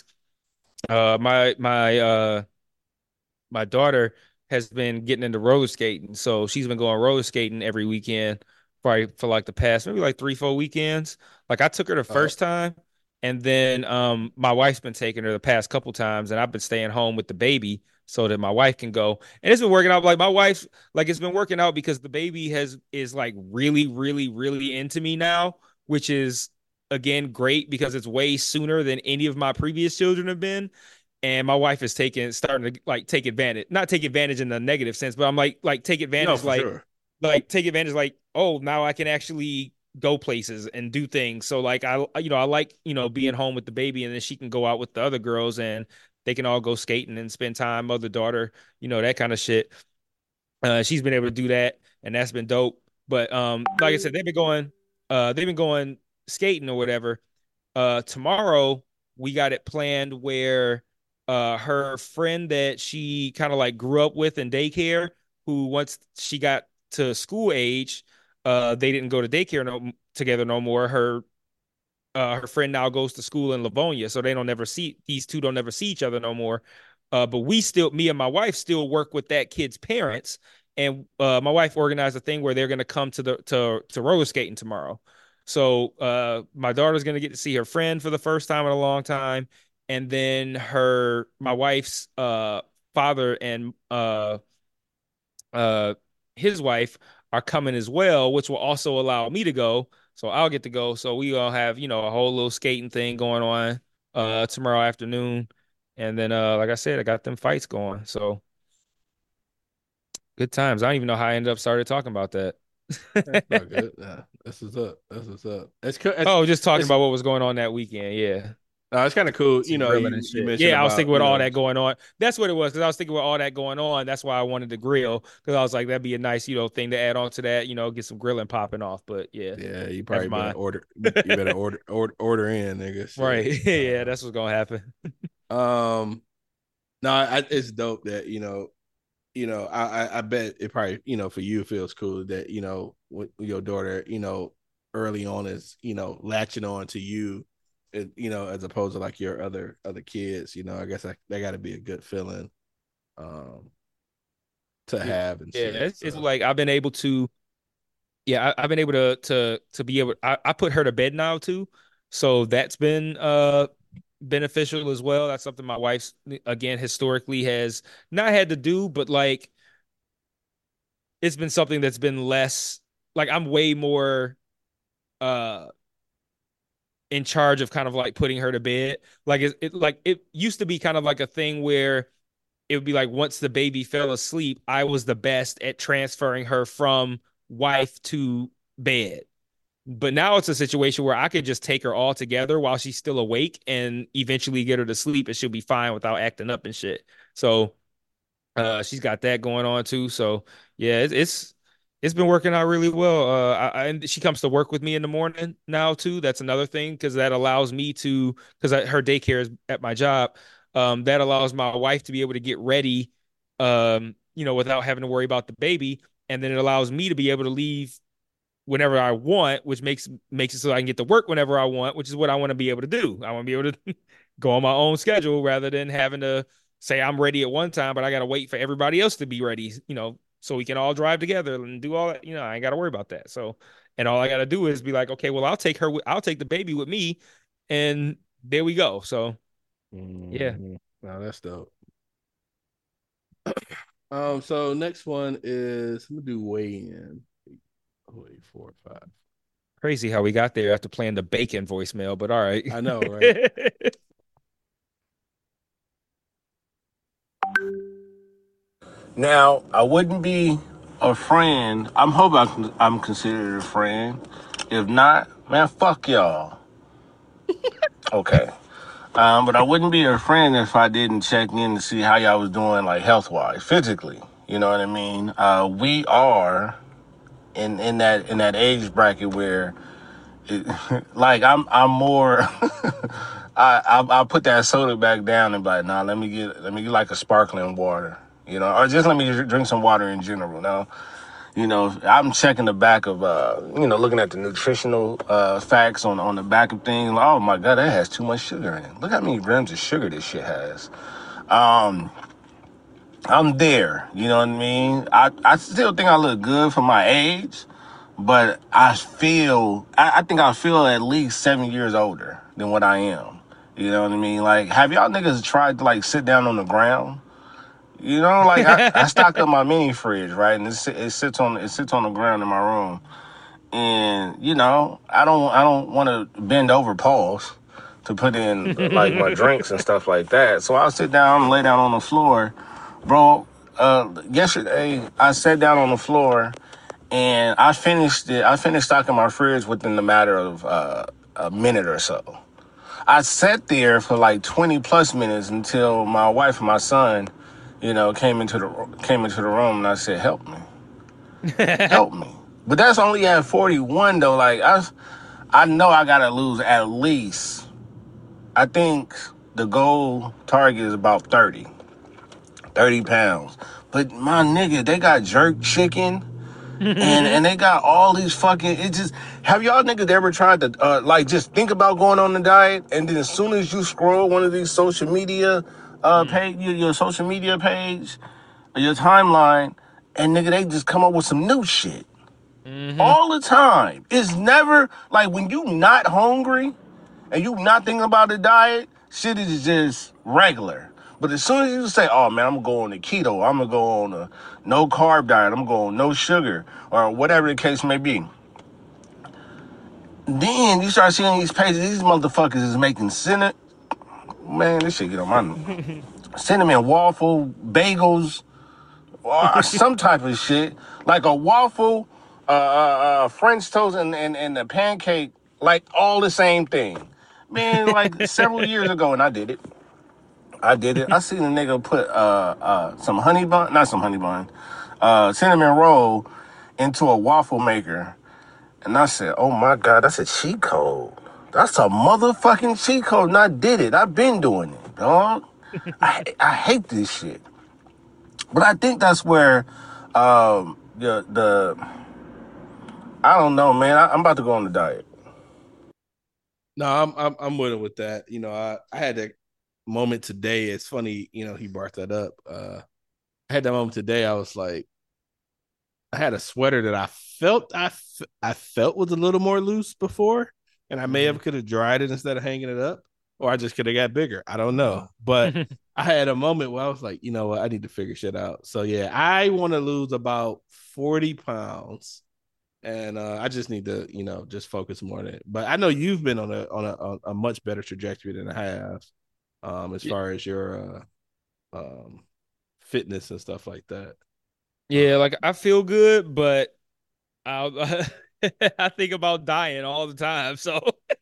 My daughter has been getting into roller skating, so she's been going roller skating every weekend, probably for like the past maybe like 3, 4 weekends. Like I took her the Oh, first time, and then my wife's been taking her the past couple times, and I've been staying home with the baby so that my wife can go. And it's been working out. Like my wife's like it's been working out because the baby is like really, really, really into me now, which is again great because it's way sooner than any of my previous children have been, and my wife is starting to like take advantage, not take advantage in the negative sense, but I'm like take no, advantage for sure. like take advantage like, oh, now I can actually go places and do things. So like I like being home with the baby, and then she can go out with the other girls and they can all go skating and spend time, mother daughter, that kind of shit. She's been able to do that, and that's been dope. But like I said, they've been going skating or whatever. Tomorrow we got it planned where her friend that she kind of like grew up with in daycare, who once she got to school age, they didn't go to daycare together no more. Her friend now goes to school in Livonia, so they don't never see these two don't never see each other no more. But me and my wife still work with that kid's parents, and my wife organized a thing where they're gonna come to roller skating tomorrow. So my daughter's gonna get to see her friend for the first time in a long time, and then my wife's father and uh his wife are coming as well, which will also allow me to go. So I'll get to go. So we all have, a whole little skating thing going on tomorrow afternoon. And then like I said, I got them fights going. So good times. I don't even know how I ended up started talking about that. That's not good. Nah, that's what's up. That's what's up. It's cool. Oh, just talking about what was going on that weekend. Yeah. It's kind of cool. Some grilling and You shit. mentioned Yeah, I was about thinking with all that going on. That's what it was, because I was thinking with all that going on. That's why I wanted to grill, because I was like, that'd be a nice, thing to add on to that. Get some grilling popping off. But yeah, Yeah, you probably never better mind. order. You better order in, nigga. Shit. Right. Yeah, that's what's gonna happen. Um, no, it's dope that I bet it probably for you it feels cool that with your daughter early on is latching on to you, as opposed to like your other kids. I guess that got to be a good feeling, to have and Yeah, shit. it's So. like I've been able to. Yeah, I've been able to be able. I put her to bed now too, so that's been beneficial as well. That's something my wife's again historically has not had to do, but like it's been something that's been less, like I'm way more uh in charge of kind of like putting her to bed. Like it used to be kind of like a thing where it would be like once the baby fell asleep, I was the best at transferring her from wife to bed. But now it's a situation where I could just take her all together while she's still awake and eventually get her to sleep, and she'll be fine without acting up and shit. So she's got that going on too. So yeah, it's been working out really well. And she comes to work with me in the morning now too. That's another thing, because that allows me to, because her daycare is at my job. That allows my wife to be able to get ready, without having to worry about the baby, and then it allows me to be able to leave whenever I want, which makes it so I can get to work whenever I want, which is what I want to be able to do. I want to be able to go on my own schedule rather than having to say I'm ready at one time, but I got to wait for everybody else to be ready, so we can all drive together and do all that. I ain't got to worry about that. So, and all I got to do is be like, okay, well, I'll take the baby with me, and there we go. So, yeah. No, that's dope. So next one is I'm gonna do weigh in. Wait, 4 or 5. Crazy how we got there after playing the bacon voicemail, but all right. I know, right? Now, I wouldn't be a friend. I'm hoping I'm considered a friend. If not, man, fuck y'all. Okay. But I wouldn't be a friend if I didn't check in to see how y'all was doing, like health-wise, physically. You know what I mean? We are in that age bracket where, like, I'm more. I put that soda back down and be like, nah, let me get like a sparkling water, or just let me drink some water in general. Now, I'm checking the back of, looking at the nutritional facts on the back of things. Like, oh my God, that has too much sugar in it. Look how many grams of sugar this shit has. I'm there, you know what I mean? I still think I look good for my age, but I think I feel at least 7 years older than what I am. You know what I mean? Like, have y'all niggas tried to like sit down on the ground? Like I stock up my mini fridge, right? And it sits on the ground in my room. And, I don't want to bend over, pause, to put in like my drinks and stuff like that. So I'll sit down and lay down on the floor. Bro, yesterday I sat down on the floor and I finished stocking my fridge within the matter of a minute or so. I sat there for like 20 plus minutes until my wife and my son, came into the room, and I said, "Help me, help me." But that's only at 41 though. Like I know I gotta lose at least. I think the goal target is about 30 pounds. But my nigga, they got jerk chicken and they got all these fucking. It just have y'all niggas ever tried to like just think about going on the diet, and then as soon as you scroll one of these social media page, your social media page, or your timeline, and nigga they just come up with some new shit Mm-hmm. all the time. It's never like when you not hungry and you not thinking about the diet, shit is just regular. But as soon as you say, "Oh man, I'm gonna go on the keto, I'm gonna go on a no carb diet, I'm gonna go on no sugar," or whatever the case may be, then you start seeing these pages. These motherfuckers is making cinnamon. Man, this shit get on my cinnamon waffle bagels or some type of shit like a waffle, French toast, and a pancake, like all the same thing. Man, like several years ago, and I did it. I seen a nigga put some honey bun, not some honey bun, cinnamon roll into a waffle maker, and I said, "Oh my god, that's a cheat code. That's a motherfucking cheat code." And I did it. I've been doing it, dog. I hate this shit, but I think that's where the I don't know, man. I'm about to go on the diet. No, I'm with him with that. You know, I had that moment today. It's funny, you know, he brought that up. I had that moment today. I was like, I had a sweater that I felt was a little more loose before, and I may Mm-hmm. have could have dried it instead of hanging it up, or I just could have got bigger. I don't know, but I had a moment where I was like, you know what, I need to figure shit out. So yeah, I want to lose about 40 pounds, and I just need to, you know, just focus more on it. But I know you've been on a much better trajectory than I have, as far as your fitness and stuff like that. Yeah, like I feel good, but I I think about dying all the time. So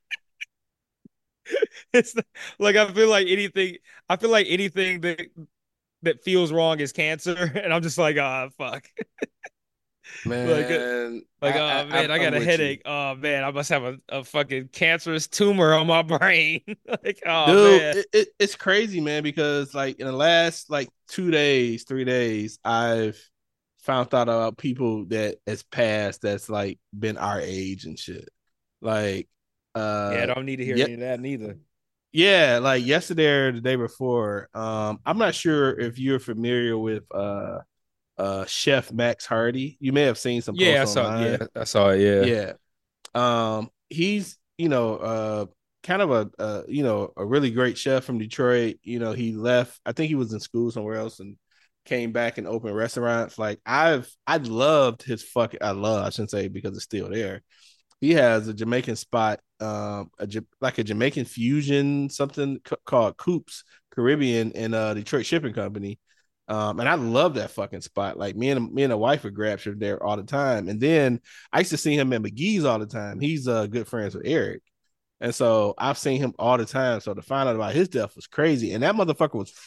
it's like I feel like anything that feels wrong is cancer, and I'm just like, ah, fuck. Like, Man, oh man, I I'm got a with you. headache. Oh man, I must have a fucking cancerous tumor on my brain. Like, oh Dude, man. it's crazy, man, because like in the last like 2 days, 3 days, I've found out about people that has passed that's like been our age and shit. Like Yeah, I don't need to hear yeah, any of that neither. yeah, like yesterday or the day before. I'm not sure if you're familiar with Chef Max Hardy. You may have seen some Yeah, posts I saw. Yeah, online. I saw it. Yeah. Yeah. He's, you know, kind of you know, a really great chef from Detroit. You know, he left, I think he was in school somewhere else and came back and opened restaurants. Like I loved his fucking I shouldn't say because it's still there. He has a Jamaican spot, like a Jamaican fusion, something called Coops Caribbean in Detroit Shipping Company. And I love that fucking spot. Like me and a wife would grab shit there all the time. And then I used to see him at McGee's all the time. He's good friends with Eric. And so I've seen him all the time. So to find out about his death was crazy. And that motherfucker was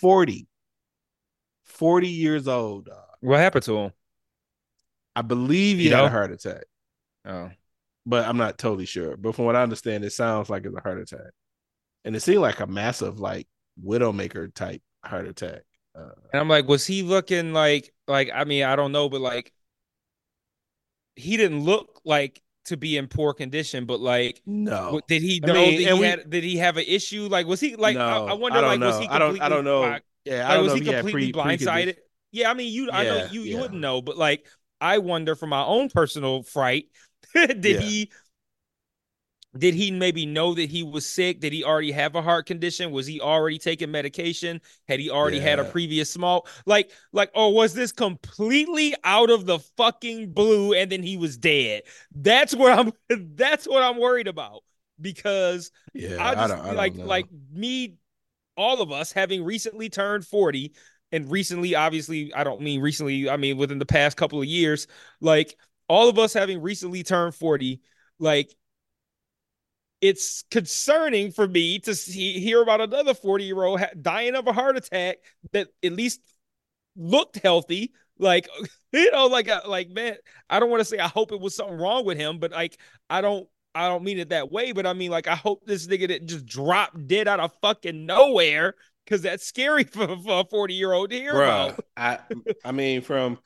40 years old, dog. What happened to him? I believe he You had a know? heart attack, Oh. but I'm not totally sure. But from what I understand, it sounds like it's a heart attack. And it seemed like a massive, like, Widowmaker type heart attack. And I'm like, was he looking like I mean, I don't know, but like he didn't look like to be in poor condition, but like No. did he I know that mean, and he we had did he have an issue? Like was he like I no, I wonder don't like was know. he I don't completely know. Yeah, I like don't was know he if he had completely precondition. blindsided? Yeah, I mean I know Yeah, you yeah, wouldn't know, but like I wonder from my own personal fright, did yeah, he did he maybe know that he was sick? Did he already have a heart condition? Was he already taking medication? Had he already had a yeah, previous small or was this completely out of the fucking blue and then he was dead? That's where I'm that's what I'm worried about because yeah. I just I don't know. like me all of us having recently turned 40 and recently obviously I don't mean recently, I mean within the past couple of years, like all of us having recently turned 40, like it's concerning for me to hear about another 40-year-old dying of a heart attack that at least looked healthy. Like, like man, I don't want to say I hope it was something wrong with him, but like, I don't mean it that way. But I mean, like, I hope this nigga that just dropped dead out of fucking nowhere because that's scary for a 40-year-old to hear about. Bruh, I mean, from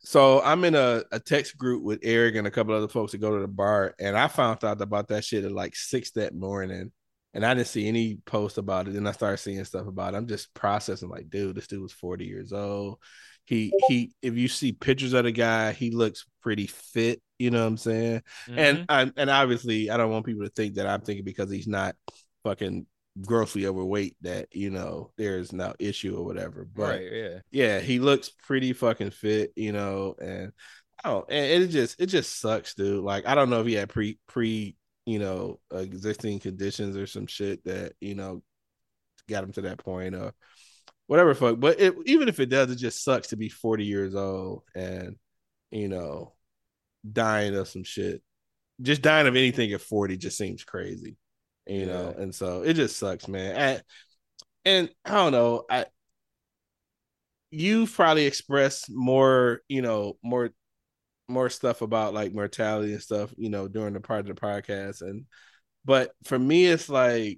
So I'm in a text group with Eric and a couple other folks that go to the bar, and I found out about that shit at like 6 that morning, and I didn't see any post about it. Then I started seeing stuff about it. I'm just processing like, dude, this dude was 40 years old. He if you see pictures of the guy, he looks pretty fit. You know what I'm saying? Mm-hmm. And obviously, I don't want people to think that I'm thinking because he's not fucking grossly overweight that there's no issue or whatever. But Right. Yeah. yeah, he looks pretty fucking fit, and and it just sucks, dude. Like I don't know if he had pre existing conditions or some shit that got him to that point or whatever fuck. But even if it does, it just sucks to be 40 years old and you know dying of some shit. Just dying of anything at 40 just seems crazy, Yeah. and so it just sucks, man. And I don't know, you've probably expressed more stuff about like mortality and stuff, during the part of the podcast. But for me, it's like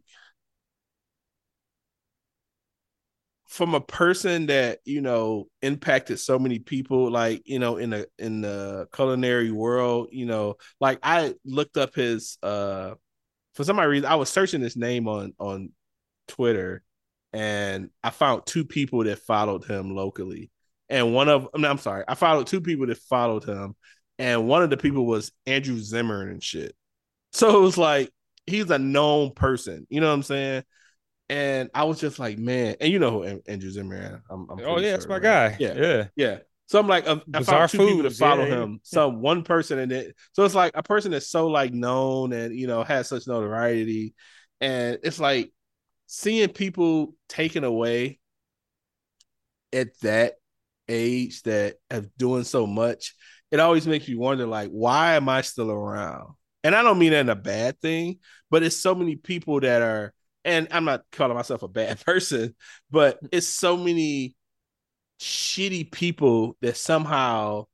from a person that, impacted so many people, like, in the culinary world, like I looked up his for some reason I was searching his name on Twitter, and I found two people that followed him locally. And I'm sorry, I followed two people that followed him, and one of the people was Andrew Zimmern and shit. So it was like he's a known person, you know what I'm saying? And I was just like, man, and you know who Andrew Zimmern, I'm Oh pretty yeah, that's sure, my right? guy. Yeah, Yeah. yeah. So I'm like, I Bizarre found two people that foods. follow Yeah. him, some one person, and it. So it's like a person that's so like known and has such notoriety, and it's like seeing people taken away at that age that have doing so much. It always makes me wonder, like, why am I still around? And I don't mean that in a bad thing, but it's so many people that are, and I'm not calling myself a bad person, but it's so many shitty people that somehow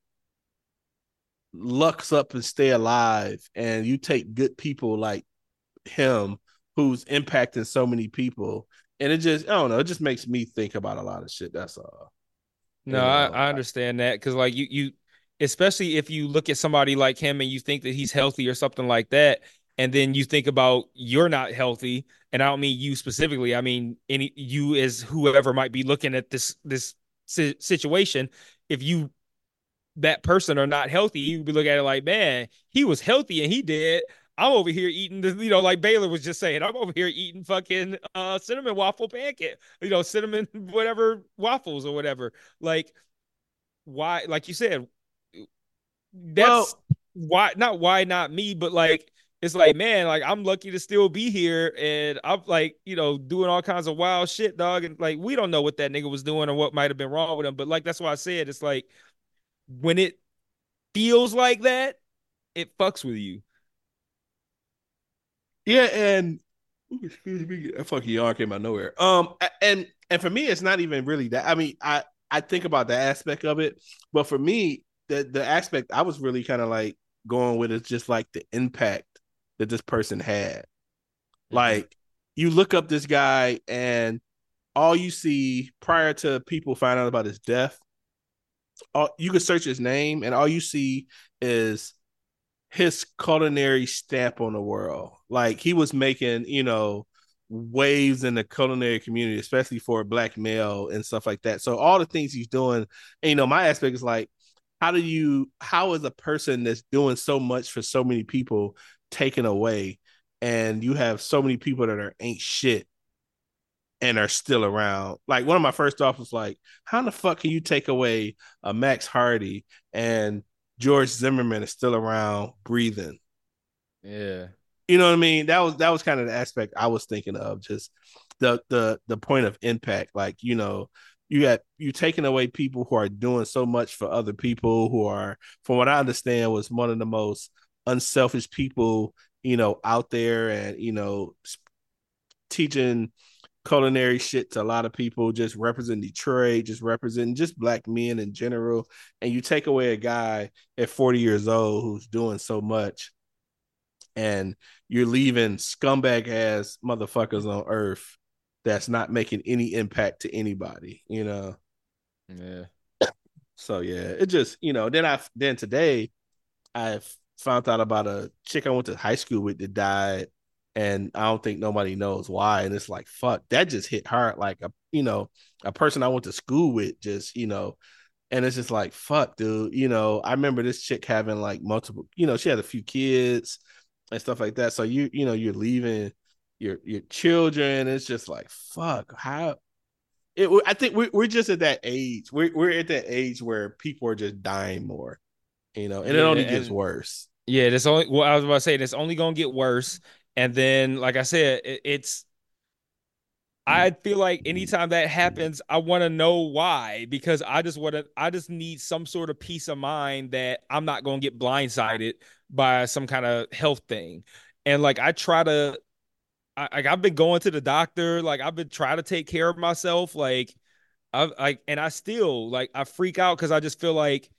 lucks up and stay alive. And you take good people like him who's impacting so many people. And it just, I don't know, it just makes me think about a lot of shit. That's all. No, I understand that because like you especially if you look at somebody like him and you think that he's healthy or something like that, and then you think about you're not healthy, and I don't mean you specifically, I mean any you as whoever might be looking at this situation. If you that person are not healthy, you be looking at it like, man, he was healthy and he did. I'm over here eating the, like Baylor was just saying, I'm over here eating fucking cinnamon waffle pancake, cinnamon whatever waffles or whatever. Like, why, like you said, that's Well, why not me, but like it's like, man, like I'm lucky to still be here and I'm like, doing all kinds of wild shit, dog. And like we don't know what that nigga was doing or what might have been wrong with him. But like that's why I said it's like when it feels like that, it fucks with you. yeah, and excuse me, that fucking yawn came out of nowhere. And for me, it's not even really that. I mean, I think about the aspect of it, but for me, the aspect I was really kind of like going with is just like the impact that this person had. Mm-hmm. Like, you look up this guy, and all you see prior to people finding out about his death, you could search his name, and all you see is his culinary stamp on the world. Like he was making, waves in the culinary community, especially for a black male and stuff like that. So all the things he's doing, and my aspect is like, how is a person that's doing so much for so many people taken away, and you have so many people that ain't shit and are still around? Like one of my first thoughts was like, how the fuck can you take away a Max Hardy and George Zimmerman is still around breathing? Yeah. You know what I mean? That was kind of the aspect I was thinking of, just the point of impact. Like, you taking away people who are doing so much for other people, who are, from what I understand, was one of the most unselfish people, out there, and teaching culinary shit to a lot of people, just representing Detroit, just representing just black men in general. And you take away a guy at 40 years old who's doing so much, and you're leaving scumbag ass motherfuckers on earth that's not making any impact to anybody. Yeah. So yeah, it just then today I found out about a chick I went to high school with that died, and I don't think nobody knows why. And it's like, fuck, that just hit hard. Like a person I went to school with, just and it's just like, fuck, dude. I remember this chick having like multiple. She had a few kids and stuff like that. So you're leaving your children. It's just like, fuck, how. I think we're just at that age. We're at that age where people are just dying more, and it Yeah, only gets and worse. yeah, this only well, I was about to say it's only gonna get worse. And then, like I said, it's I feel like anytime that happens, I want to know why because I just need some sort of peace of mind that I'm not going to get blindsided by some kind of health thing. And like I try to I've been going to the doctor, like I've been trying to take care of myself like and I still like I freak out cuz I just feel like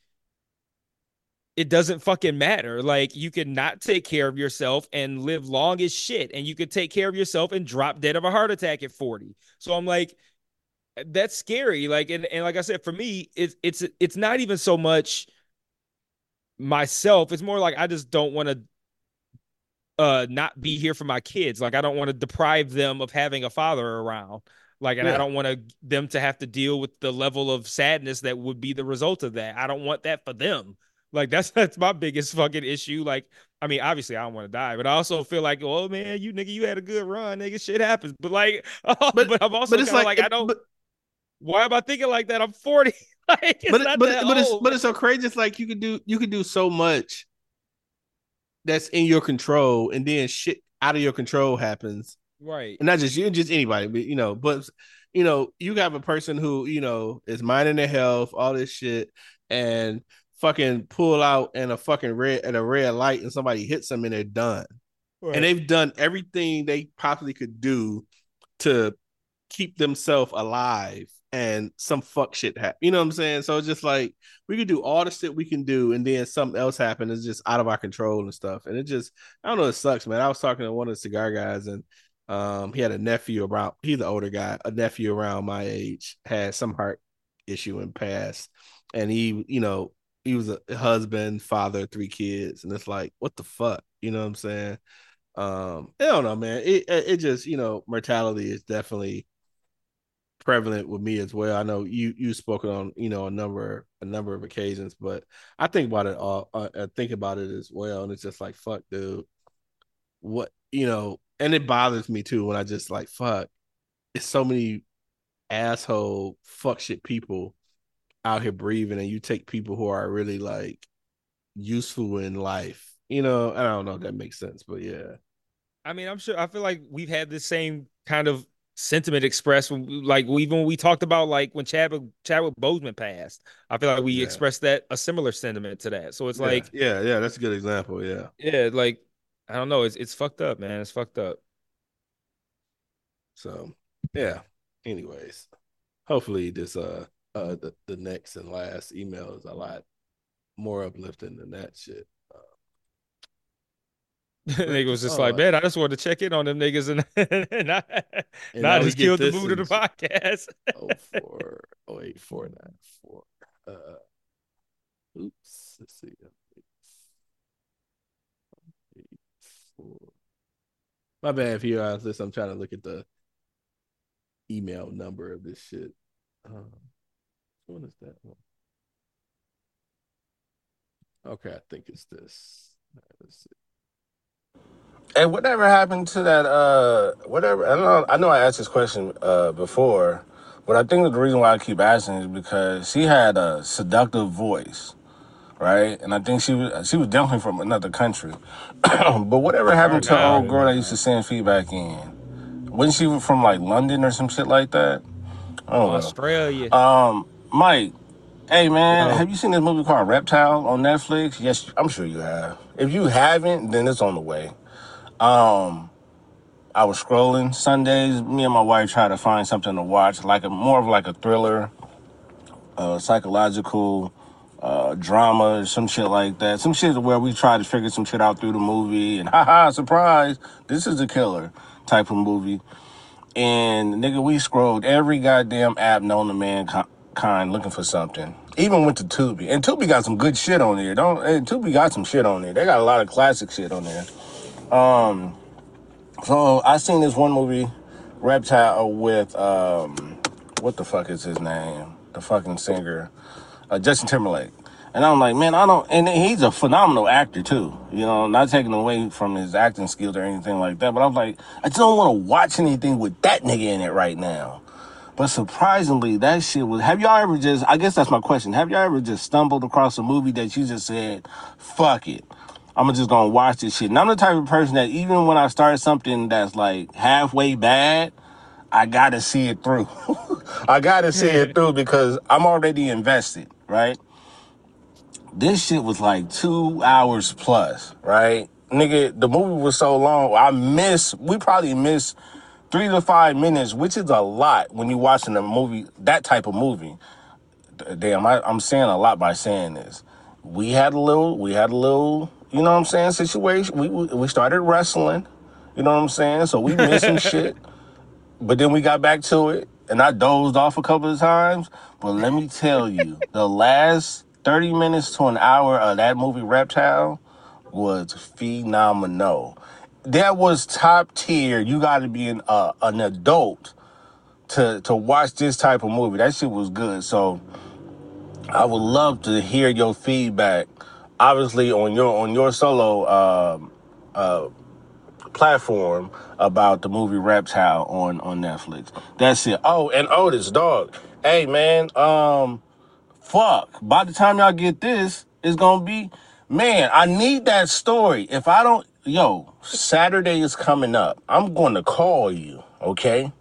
it doesn't fucking matter. Like you can not take care of yourself and live long as shit, and you could take care of yourself and drop dead of a heart attack at 40. So I'm like, that's scary. Like, and like I said, for me, it's not even so much myself. It's more like I just don't want to not be here for my kids. Like I don't want to deprive them of having a father around. Like, and I Yeah, don't want them to have to deal with the level of sadness that would be the result of that. I don't want that for them. Like that's my biggest fucking issue. Like, I mean, obviously I don't want to die, but I also feel like, oh man, you nigga, you had a good run, nigga. Shit happens. But like, but but I'm but also it's kind of like, like, I don't. Why am I thinking like that? I'm 40. Like, it's not that but old. it's so crazy. It's like you could do so much that's in your control, and then shit out of your control happens, Right. and not just you, just anybody, but you have a person who is minding their health, all this shit, and fucking pull out in a fucking red at a red light, and somebody hits them, and they're done, and Right. they've done everything they possibly could do to keep themselves alive, and some fuck shit happen. You know what I'm saying? So it's just like we could do all the shit we can do, and then something else happens. It's just out of our control and stuff. And it just, I don't know, it sucks, man. I was talking to one of the cigar guys, and he had a nephew around. He's the older guy. A nephew around my age had some heart issue and passed, and he was a husband, father, three kids, and it's like, what the fuck? You know what I'm saying? I don't know, man. It just mortality is definitely prevalent with me as well. I know you spoken on a number of occasions, but I think about it all. I think about it as well, and it's just like, fuck, dude. What and it bothers me too when I just like, fuck. It's so many asshole fuck shit people out here breathing, and you take people who are really like useful in life. I don't know if that makes sense, but yeah, I mean, I'm sure. I feel like we've had this same kind of sentiment expressed like even when we talked about like when Chadwick Boseman passed. I feel like we yeah, expressed that a similar sentiment to that. So it's yeah, like, yeah, yeah. That's a good example. Yeah. yeah, like I don't know. It's fucked up, man. It's fucked up. So yeah. Anyways, hopefully this the next and last email is a lot more uplifting than that shit. Nigga was just like, Oh, man, I just wanted to check in on them niggas and and not now we just get killed the this mood of in the podcast. 040894. Oops. Let's see. 84. My bad if you're on this. I'm trying to look at the email number of this shit. What is that one? Okay, I think it's this. Let's see. Hey, whatever happened to that? Whatever. I know. I asked this question before, but I think the reason why I keep asking is because she had a seductive voice, right? And I think she was definitely from another country. But whatever Oh happened to the God. old girl that used to send feedback in? Wasn't she from like London or some shit like that? I don't know. Australia. Mike, hey man, Yo, have you seen this movie called Reptile on Netflix? Yes, I'm sure you have. If you haven't, then it's on the way. I was scrolling Sundays. Me and my wife try to find something to watch, like more of like a thriller, psychological drama, some shit like that. Some shit where we try to figure some shit out through the movie, and haha, surprise, this is a killer type of movie. And nigga, we scrolled every goddamn app known to mankind looking for something. Even went to Tubi, and Tubi got some good shit on there. Tubi got some shit on there. They got a lot of classic shit on there. So I seen this one movie, Reptile, with what the fuck is his name? The fucking singer, Justin Timberlake. And I'm like, man, I don't. And he's a phenomenal actor too. You know, not taking away from his acting skills or anything like that. But I'm like, I just don't want to watch anything with that nigga in it right now. But surprisingly, that shit was. Have y'all ever just? I guess that's my question. Have y'all ever just stumbled across a movie that you just said, "Fuck it, I'm just gonna watch this shit"? And I'm the type of person that even when I start something that's like halfway bad, I gotta see it through. I gotta see it through because I'm already invested, right? This shit was like 2 hours plus, right? Nigga, the movie was so long. We probably missed 3 to 5 minutes, which is a lot when you're watching a movie, that type of movie. Damn, I'm saying a lot by saying this. We had a little, you know what I'm saying, situation. We started wrestling, you know what I'm saying? So we missed some shit. But then we got back to it, and I dozed off a couple of times. But let me tell you, the last 30 minutes to an hour of that movie, Reptile, was phenomenal. That was top tier. You got to be an adult to watch this type of movie. That shit was good. So I would love to hear your feedback. Obviously, on your solo platform about the movie Reptile on Netflix. That's it. Oh, and Otis, dog. Hey, man. Fuck. By the time y'all get this, it's gonna be, man, I need that story. If I don't, Saturday is coming up. I'm gonna call you, okay?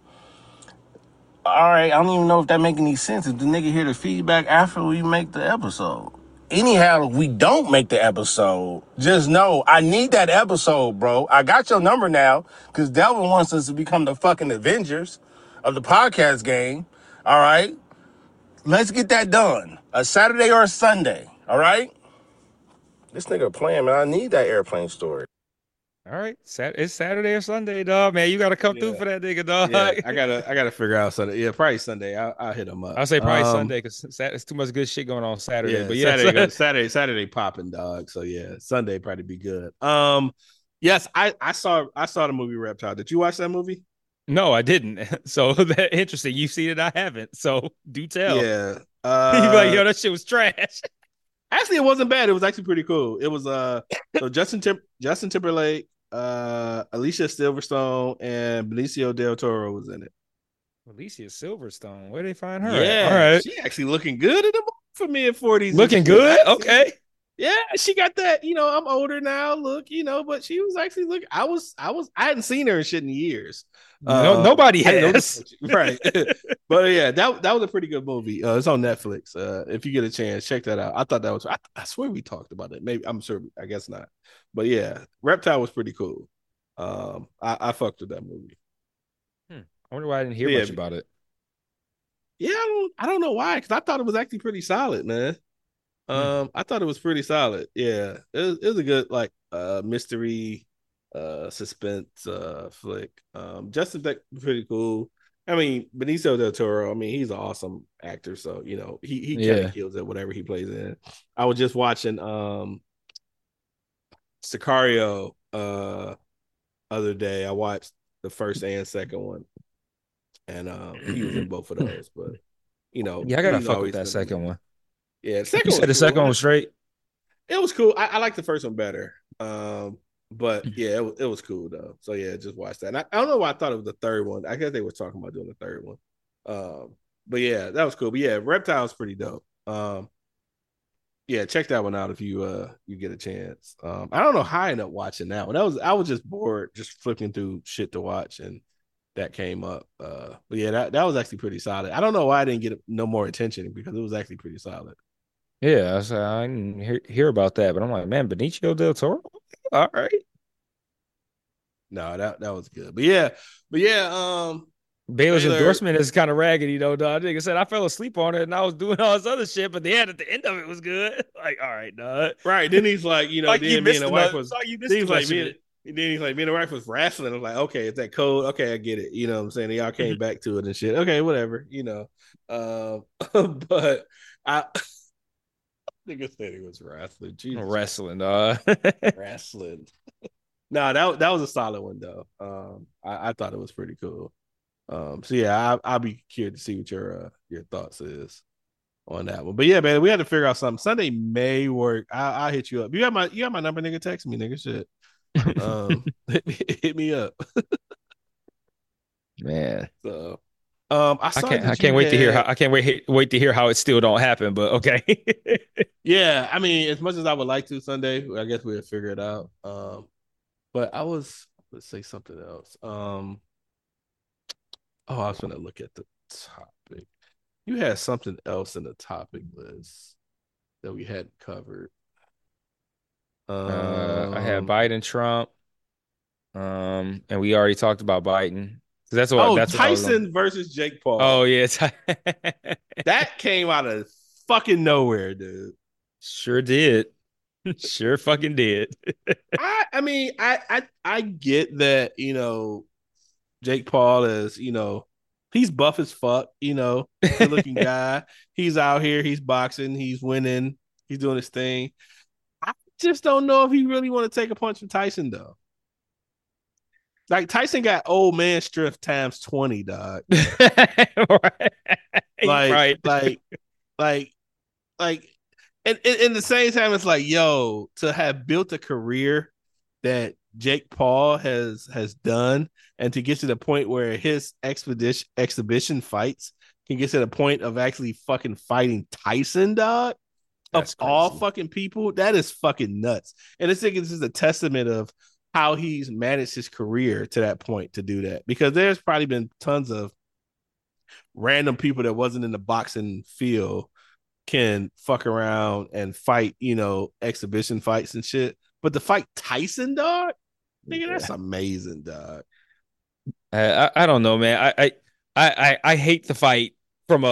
All right, I don't even know if that make any sense. If the nigga hear the feedback after we make the episode. Anyhow, if we don't make the episode, just know I need that episode, bro. I got your number now because Delvin wants us to become the fucking Avengers of the podcast game. All right? Let's get that done. A Saturday or a Sunday. All right? This nigga playing, man. I need that airplane story. All right, it's Saturday or Sunday, dog. Man, you gotta come through for that nigga, dog. Yeah, I gotta figure out Sunday. Yeah, probably Sunday. I'll hit him up. I'll say probably Sunday because it's too much good shit going on Saturday. Yeah, but yeah, Saturday popping, dog. So yeah, Sunday probably be good. Yes, I saw the movie Reptile. Did you watch that movie? No, I didn't. So that interesting. You've seen it, I haven't. So do tell. Yeah. You be like, yo, that shit was trash. Actually, it wasn't bad. It was actually pretty cool. It was so Justin Timberlake, Alicia Silverstone, and Benicio del Toro was in it. Alicia Silverstone, where they find her? Yeah, all right. She actually looking good in the movie for mid-40s. Looking good? Okay. Yeah, she got that. I'm older now. Look, but she was actually looking. I hadn't seen her in shit in years. No, nobody has. Right. But yeah, that was a pretty good movie. It's on Netflix. If you get a chance, check that out. I thought that was. I swear we talked about it. Maybe I'm sure. I guess not. But yeah, Reptile was pretty cool. I fucked with that movie. I wonder why I didn't hear much about it. Yeah, I don't know why, because I thought it was actually pretty solid, man. I thought it was pretty solid. Yeah, it was a good mystery suspense flick. Justin Beck pretty cool. I mean, Benicio del Toro, I mean, he's an awesome actor, so he kind of kills at whatever he plays in. I was just watching Sicario other day. I watched the first and second one, and he was in both of those. But yeah, I gotta fuck with that second one. Yeah, you said the second one was straight. It was cool. I like the first one better. But yeah, it was cool though. So yeah, just watch that. And I don't know why I thought it was the third one. I guess they were talking about doing the third one. But yeah, that was cool. But yeah, Reptile's pretty dope. Yeah, check that one out if you get a chance. I don't know how I ended up watching that one. I was just bored, just flipping through shit to watch, and that came up. But yeah, that was actually pretty solid. I don't know why I didn't get no more attention because it was actually pretty solid. Yeah, I didn't hear about that, but I'm like, man, Benicio del Toro. All right. No, that was good. But yeah. Baylor's endorsement is kind of raggedy though, dog. Nigga said I fell asleep on it and I was doing all this other shit, but the end at the end of it was good. Like, all right, dog. Right. Then he's like, like then me and the wife was he's like me and the wife was wrestling. I was like, okay, is that code? Okay, I get it. You know what I'm saying? And y'all came back to it and shit. Okay, whatever, But Nigga said he was wrestling. Jesus, Wrestling, wrestling. No, that was a solid one though. I thought it was pretty cool. So yeah, I'll be curious to see what your thoughts is on that one. But yeah, man, we had to figure out something. Sunday may work. I'll hit you up. You got my number, nigga. Text me, nigga. Shit. Hit me up. Man. So, I saw I that you can't wait to hear how had. I can't wait to hear how it still don't happen, but okay. Yeah, I mean, as much as I would like to Sunday, I guess we'll figure it out. But let's say something else. Oh, I was gonna look at the topic. You had something else in the topic list that we hadn't covered. I had Um, Biden, Trump, and we already talked about Biden. 'Cause oh, that's what I was on. Tyson versus Jake Oh Paul. yeah, That came out of fucking nowhere, dude. sure did. Sure fucking did. I mean, I get that, Jake Paul is, he's buff as fuck, good looking guy. He's out here, he's boxing, he's winning, he's doing his thing. I just don't know if he really want to take a punch from Tyson though. Like Tyson got old man strength times 20, dog. Right. Like, Right. like, like, like, and in the same time, it's like, yo, to have built a career that Jake Paul has done, and to get to the point where his exhibition fights can get to the point of actually fucking fighting Tyson, dog, of That's all crazy. fucking people, that is fucking nuts. And I think it's just a testament of how he's managed his career to that point to do that. Because there's probably been tons of random people that wasn't in the boxing field can fuck around and fight, exhibition fights and shit. But to fight Tyson, dog, nigga, Yeah. that's amazing, dog. I don't know, man. I hate the fight from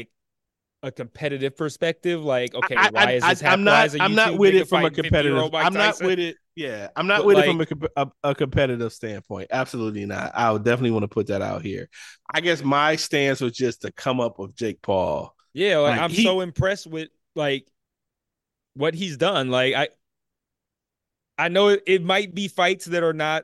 a competitive perspective. Like, okay, why is this I'm happening? Why not is a I'm not YouTube with nigga it from a fighting 50-year-old competitive. Mike I'm not Tyson? with it. Yeah, I'm not But with it from like, a competitive standpoint. Absolutely not. I would definitely want to put that out here. I guess my stance was just to come up with Jake Paul. yeah, like Like I'm so impressed with like what he's done. Like I know it might be fights that are not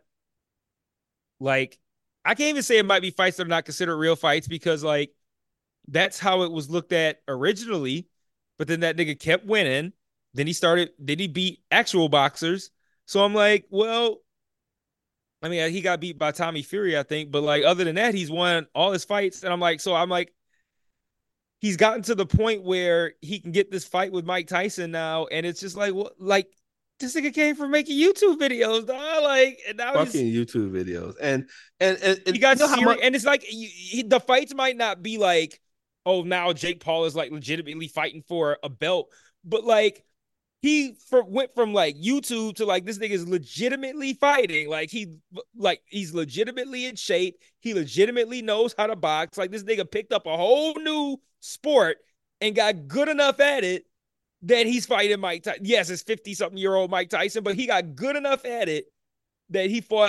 like I can't even say it might be fights that are not considered real fights because like that's how it was looked at originally. But then that nigga kept winning. Then he beat actual boxers. So I'm like, well, I mean, he got beat by Tommy Fury, I think. But like, other than that, he's won all his fights. And I'm like, he's gotten to the point where he can get this fight with Mike Tyson now. And it's just like, what, like, this nigga came from making YouTube videos, dog. Like, and now fucking YouTube videos, and he you got know how serious. much. And it's like, the fights might not be like, oh, now Jake Paul is like legitimately fighting for a belt. But like, went from like YouTube to like this nigga is legitimately fighting. He's legitimately in shape. He legitimately knows how to box. Like this nigga picked up a whole new sport and got good enough at it that he's fighting Mike Tyson. Yes, it's 50-something-year-old Mike Tyson, but he got good enough at it that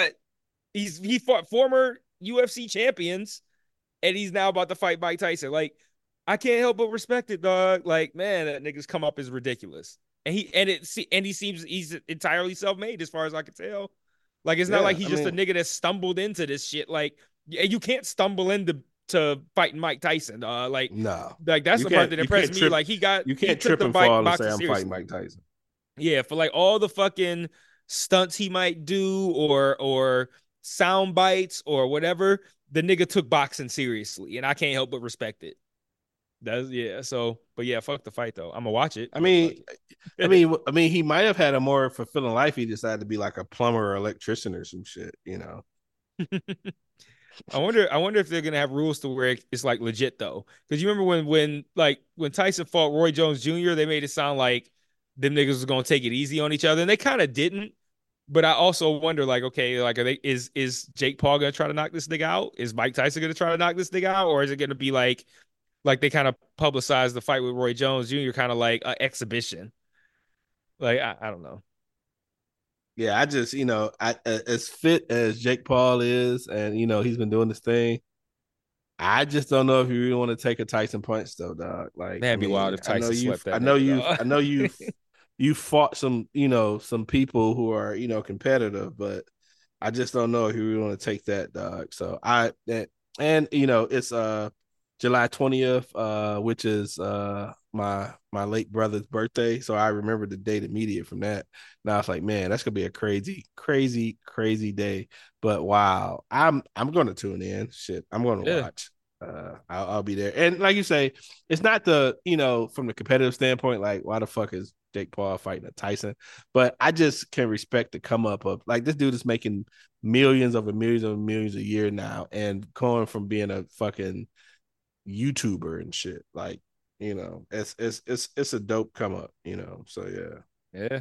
he fought former UFC champions and he's now about to fight Mike Tyson. Like, I can't help but respect it, dog. Like, man, that nigga's come up is ridiculous. And he seems he's entirely self-made as far as I can tell. Like, it's not Yeah, like he's I just a mean, nigga that stumbled into this shit. Like, you can't stumble into fighting Mike Tyson. no, Like that's the part that you impressed can't me. trip, Like you he can't took trip the and fall and say boxing I'm fighting seriously. Mike Tyson. Yeah, for like all the fucking stunts he might do or sound bites or whatever, the nigga took boxing seriously, and I can't help but respect it. That's yeah. So, but yeah, fuck the fight though. I'm gonna watch it, I but fuck mean, it. he might have had a more fulfilling life. He decided to be like a plumber or electrician or some shit. I wonder if they're gonna have rules to where it's like legit though. Because you remember when Tyson fought Roy Jones Jr., they made it sound like them niggas was gonna take it easy on each other, and they kind of didn't. But I also wonder, like, okay, like, is Jake Paul gonna try to knock this nigga out? Is Mike Tyson gonna try to knock this nigga out, or is it gonna be like they kind of publicized the fight with Roy Jones Jr. kind of like an exhibition? Like, I don't know. Yeah, I just as fit as Jake Paul is, and he's been doing this thing. I just don't know if you really want to take a Tyson punch though, dog. Like, I That'd be wild mean, if Tyson slept I that know nigga, you've, dog. I know you fought some, some people who are, competitive, but I just don't know if you really want to take that, dog. So and it's July 20th, which is my late brother's birthday. So I remember the date immediate from that. Now I was like, man, that's gonna be a crazy, crazy, crazy day. But wow, I'm gonna tune in. Shit, I'm gonna Yeah. watch. I'll be there. And like you say, it's not the from the competitive standpoint, like why the fuck is Jake Paul fighting a Tyson? But I just can respect the come up of like this dude is making millions a year now, and going from being a fucking YouTuber and shit. Like, it's a dope come up, So yeah. Yeah.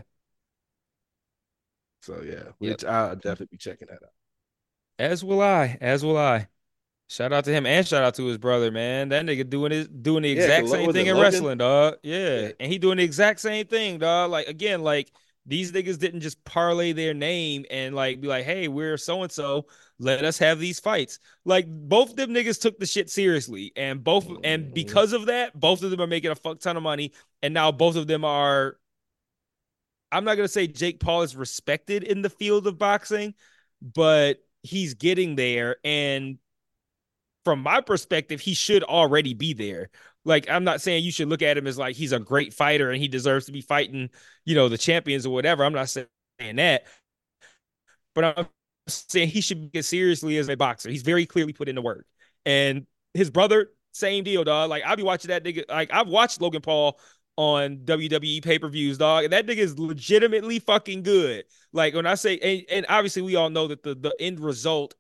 So yeah, Yep. which I'll definitely be checking that out. As will I. As will I. Shout out to him and shout out to his brother, man. That nigga doing the Yeah, exact same was thing it in Logan? wrestling, dog. Yeah. Yeah. And he doing the exact same thing, dog. Like again, like these niggas didn't just parlay their name and like be like, hey, we're so and so. Let us have these fights. Like both of them niggas took the shit seriously. And Mhm. because of that, both of them are making a fuck ton of money. And now both of them are, I'm not gonna say Jake Paul is respected in the field of boxing, but he's getting there. And from my perspective, he should already be there. Like, I'm not saying you should look at him as like he's a great fighter and he deserves to be fighting, the champions or whatever. I'm not saying that, but I'm saying he should be as seriously as a boxer. He's very clearly put in the work. And his brother, same deal, dog. Like, I'll be watching that nigga. Like, I've watched Logan Paul on WWE pay-per-views, dog. And that nigga is legitimately fucking good. Like, when I say, and obviously we all know that the end result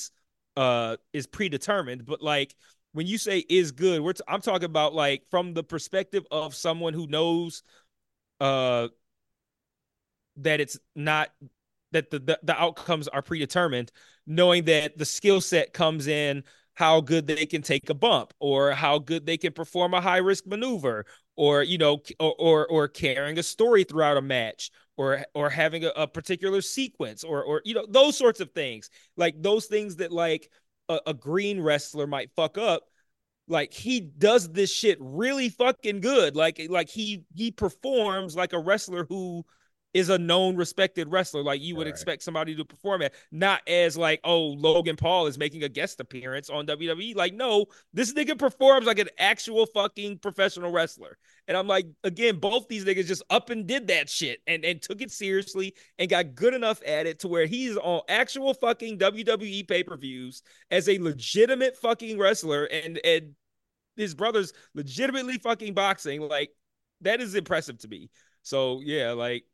is predetermined, but like when you say is good, I'm talking about like from the perspective of someone who knows uh that it's not that the outcomes are predetermined, knowing that the skill set comes in how good they can take a bump or how good they can perform a high risk maneuver or or carrying a story throughout a match or having a particular sequence or those sorts of things, like those things that like a green wrestler might fuck up. Like he does this shit really fucking good. Like he performs like a wrestler who is a known respected wrestler, like you All would right. expect somebody to perform at, not as like, oh, Logan Paul is making a guest appearance on WWE. Like, no, this nigga performs like an actual fucking professional wrestler. And I'm like, again, both these niggas just up and did that shit and took it seriously and got good enough at it to where he's on actual fucking WWE pay-per-views as a legitimate fucking wrestler, and his brother's legitimately fucking boxing. Like, that is impressive to me. So yeah, like,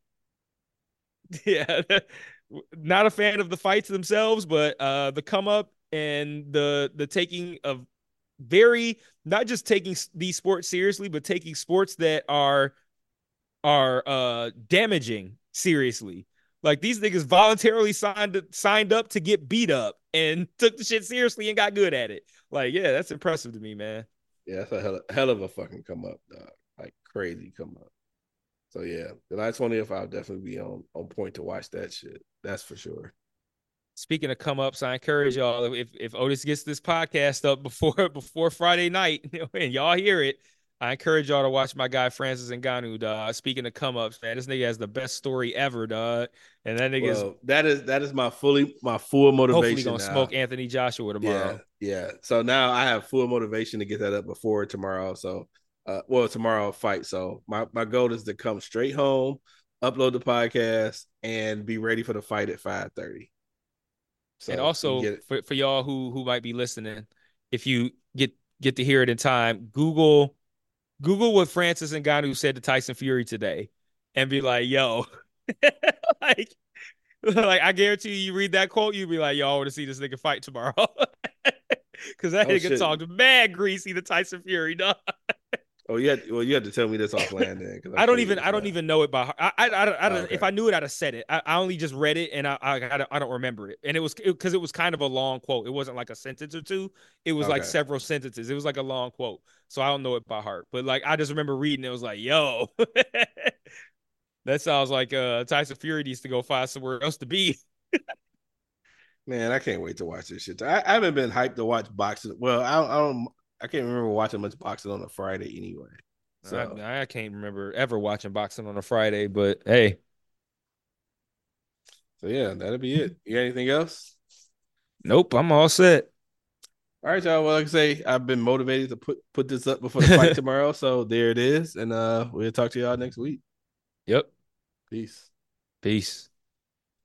yeah, not a fan of the fights themselves, but the come up and the taking of very, not just taking these sports seriously, but taking sports that are damaging seriously. Like these niggas voluntarily signed up to get beat up and took the shit seriously and got good at it. Like, yeah, that's impressive to me, man. Yeah, that's a hell of a fucking come up, dog. Like crazy come up. So yeah, July 20th, I'll definitely be on point to watch that shit. That's for sure. Speaking of come ups, I encourage y'all, if Otis gets this podcast up before Friday night and y'all hear it, I encourage y'all to watch my guy Francis Ngannou, dog. Speaking of come ups, man, this nigga has the best story ever, dog. And that nigga is Well, that is my full hopefully motivation gonna now. smoke Anthony Joshua Yeah, tomorrow. yeah. So now I have full motivation to get that up before tomorrow. So, tomorrow fight. So my goal is to come straight home, upload the podcast, and be ready for the fight at 5:30. And So you also get it. for y'all who might be listening, if you get to hear it in time, Google what Francis Ngannou said to Tyson Fury today, and be like, yo, like like I guarantee you read that quote, you'd be like, yo, I want to see this nigga fight tomorrow. Cause that Oh nigga shit. talked mad greasy to Tyson Fury, dog. Oh, you had to tell me this offline then because I'm curious I don't now. even know it by heart. I Oh, don't, if okay. I knew it, I'd have said it. I only just read it and I don't remember it. And it was because it was kind of a long quote. It wasn't like a sentence or two. It was like Okay. several sentences. It was like a long quote. So I don't know it by heart. But like I just remember reading it. It was like, yo, that sounds like Tyson Fury needs to go find somewhere else to be. Man, I can't wait to watch this shit. I haven't been hyped to watch boxing. Well, I can't remember watching much boxing on a Friday anyway. So I can't remember ever watching boxing on a Friday, but hey, yeah, that'll be it. You got anything else? nope, I'm all set. All right, y'all. Well, like I say, I've been motivated to put this up before the fight tomorrow. So there it is. And we'll talk to y'all next week. Yep. Peace. Peace.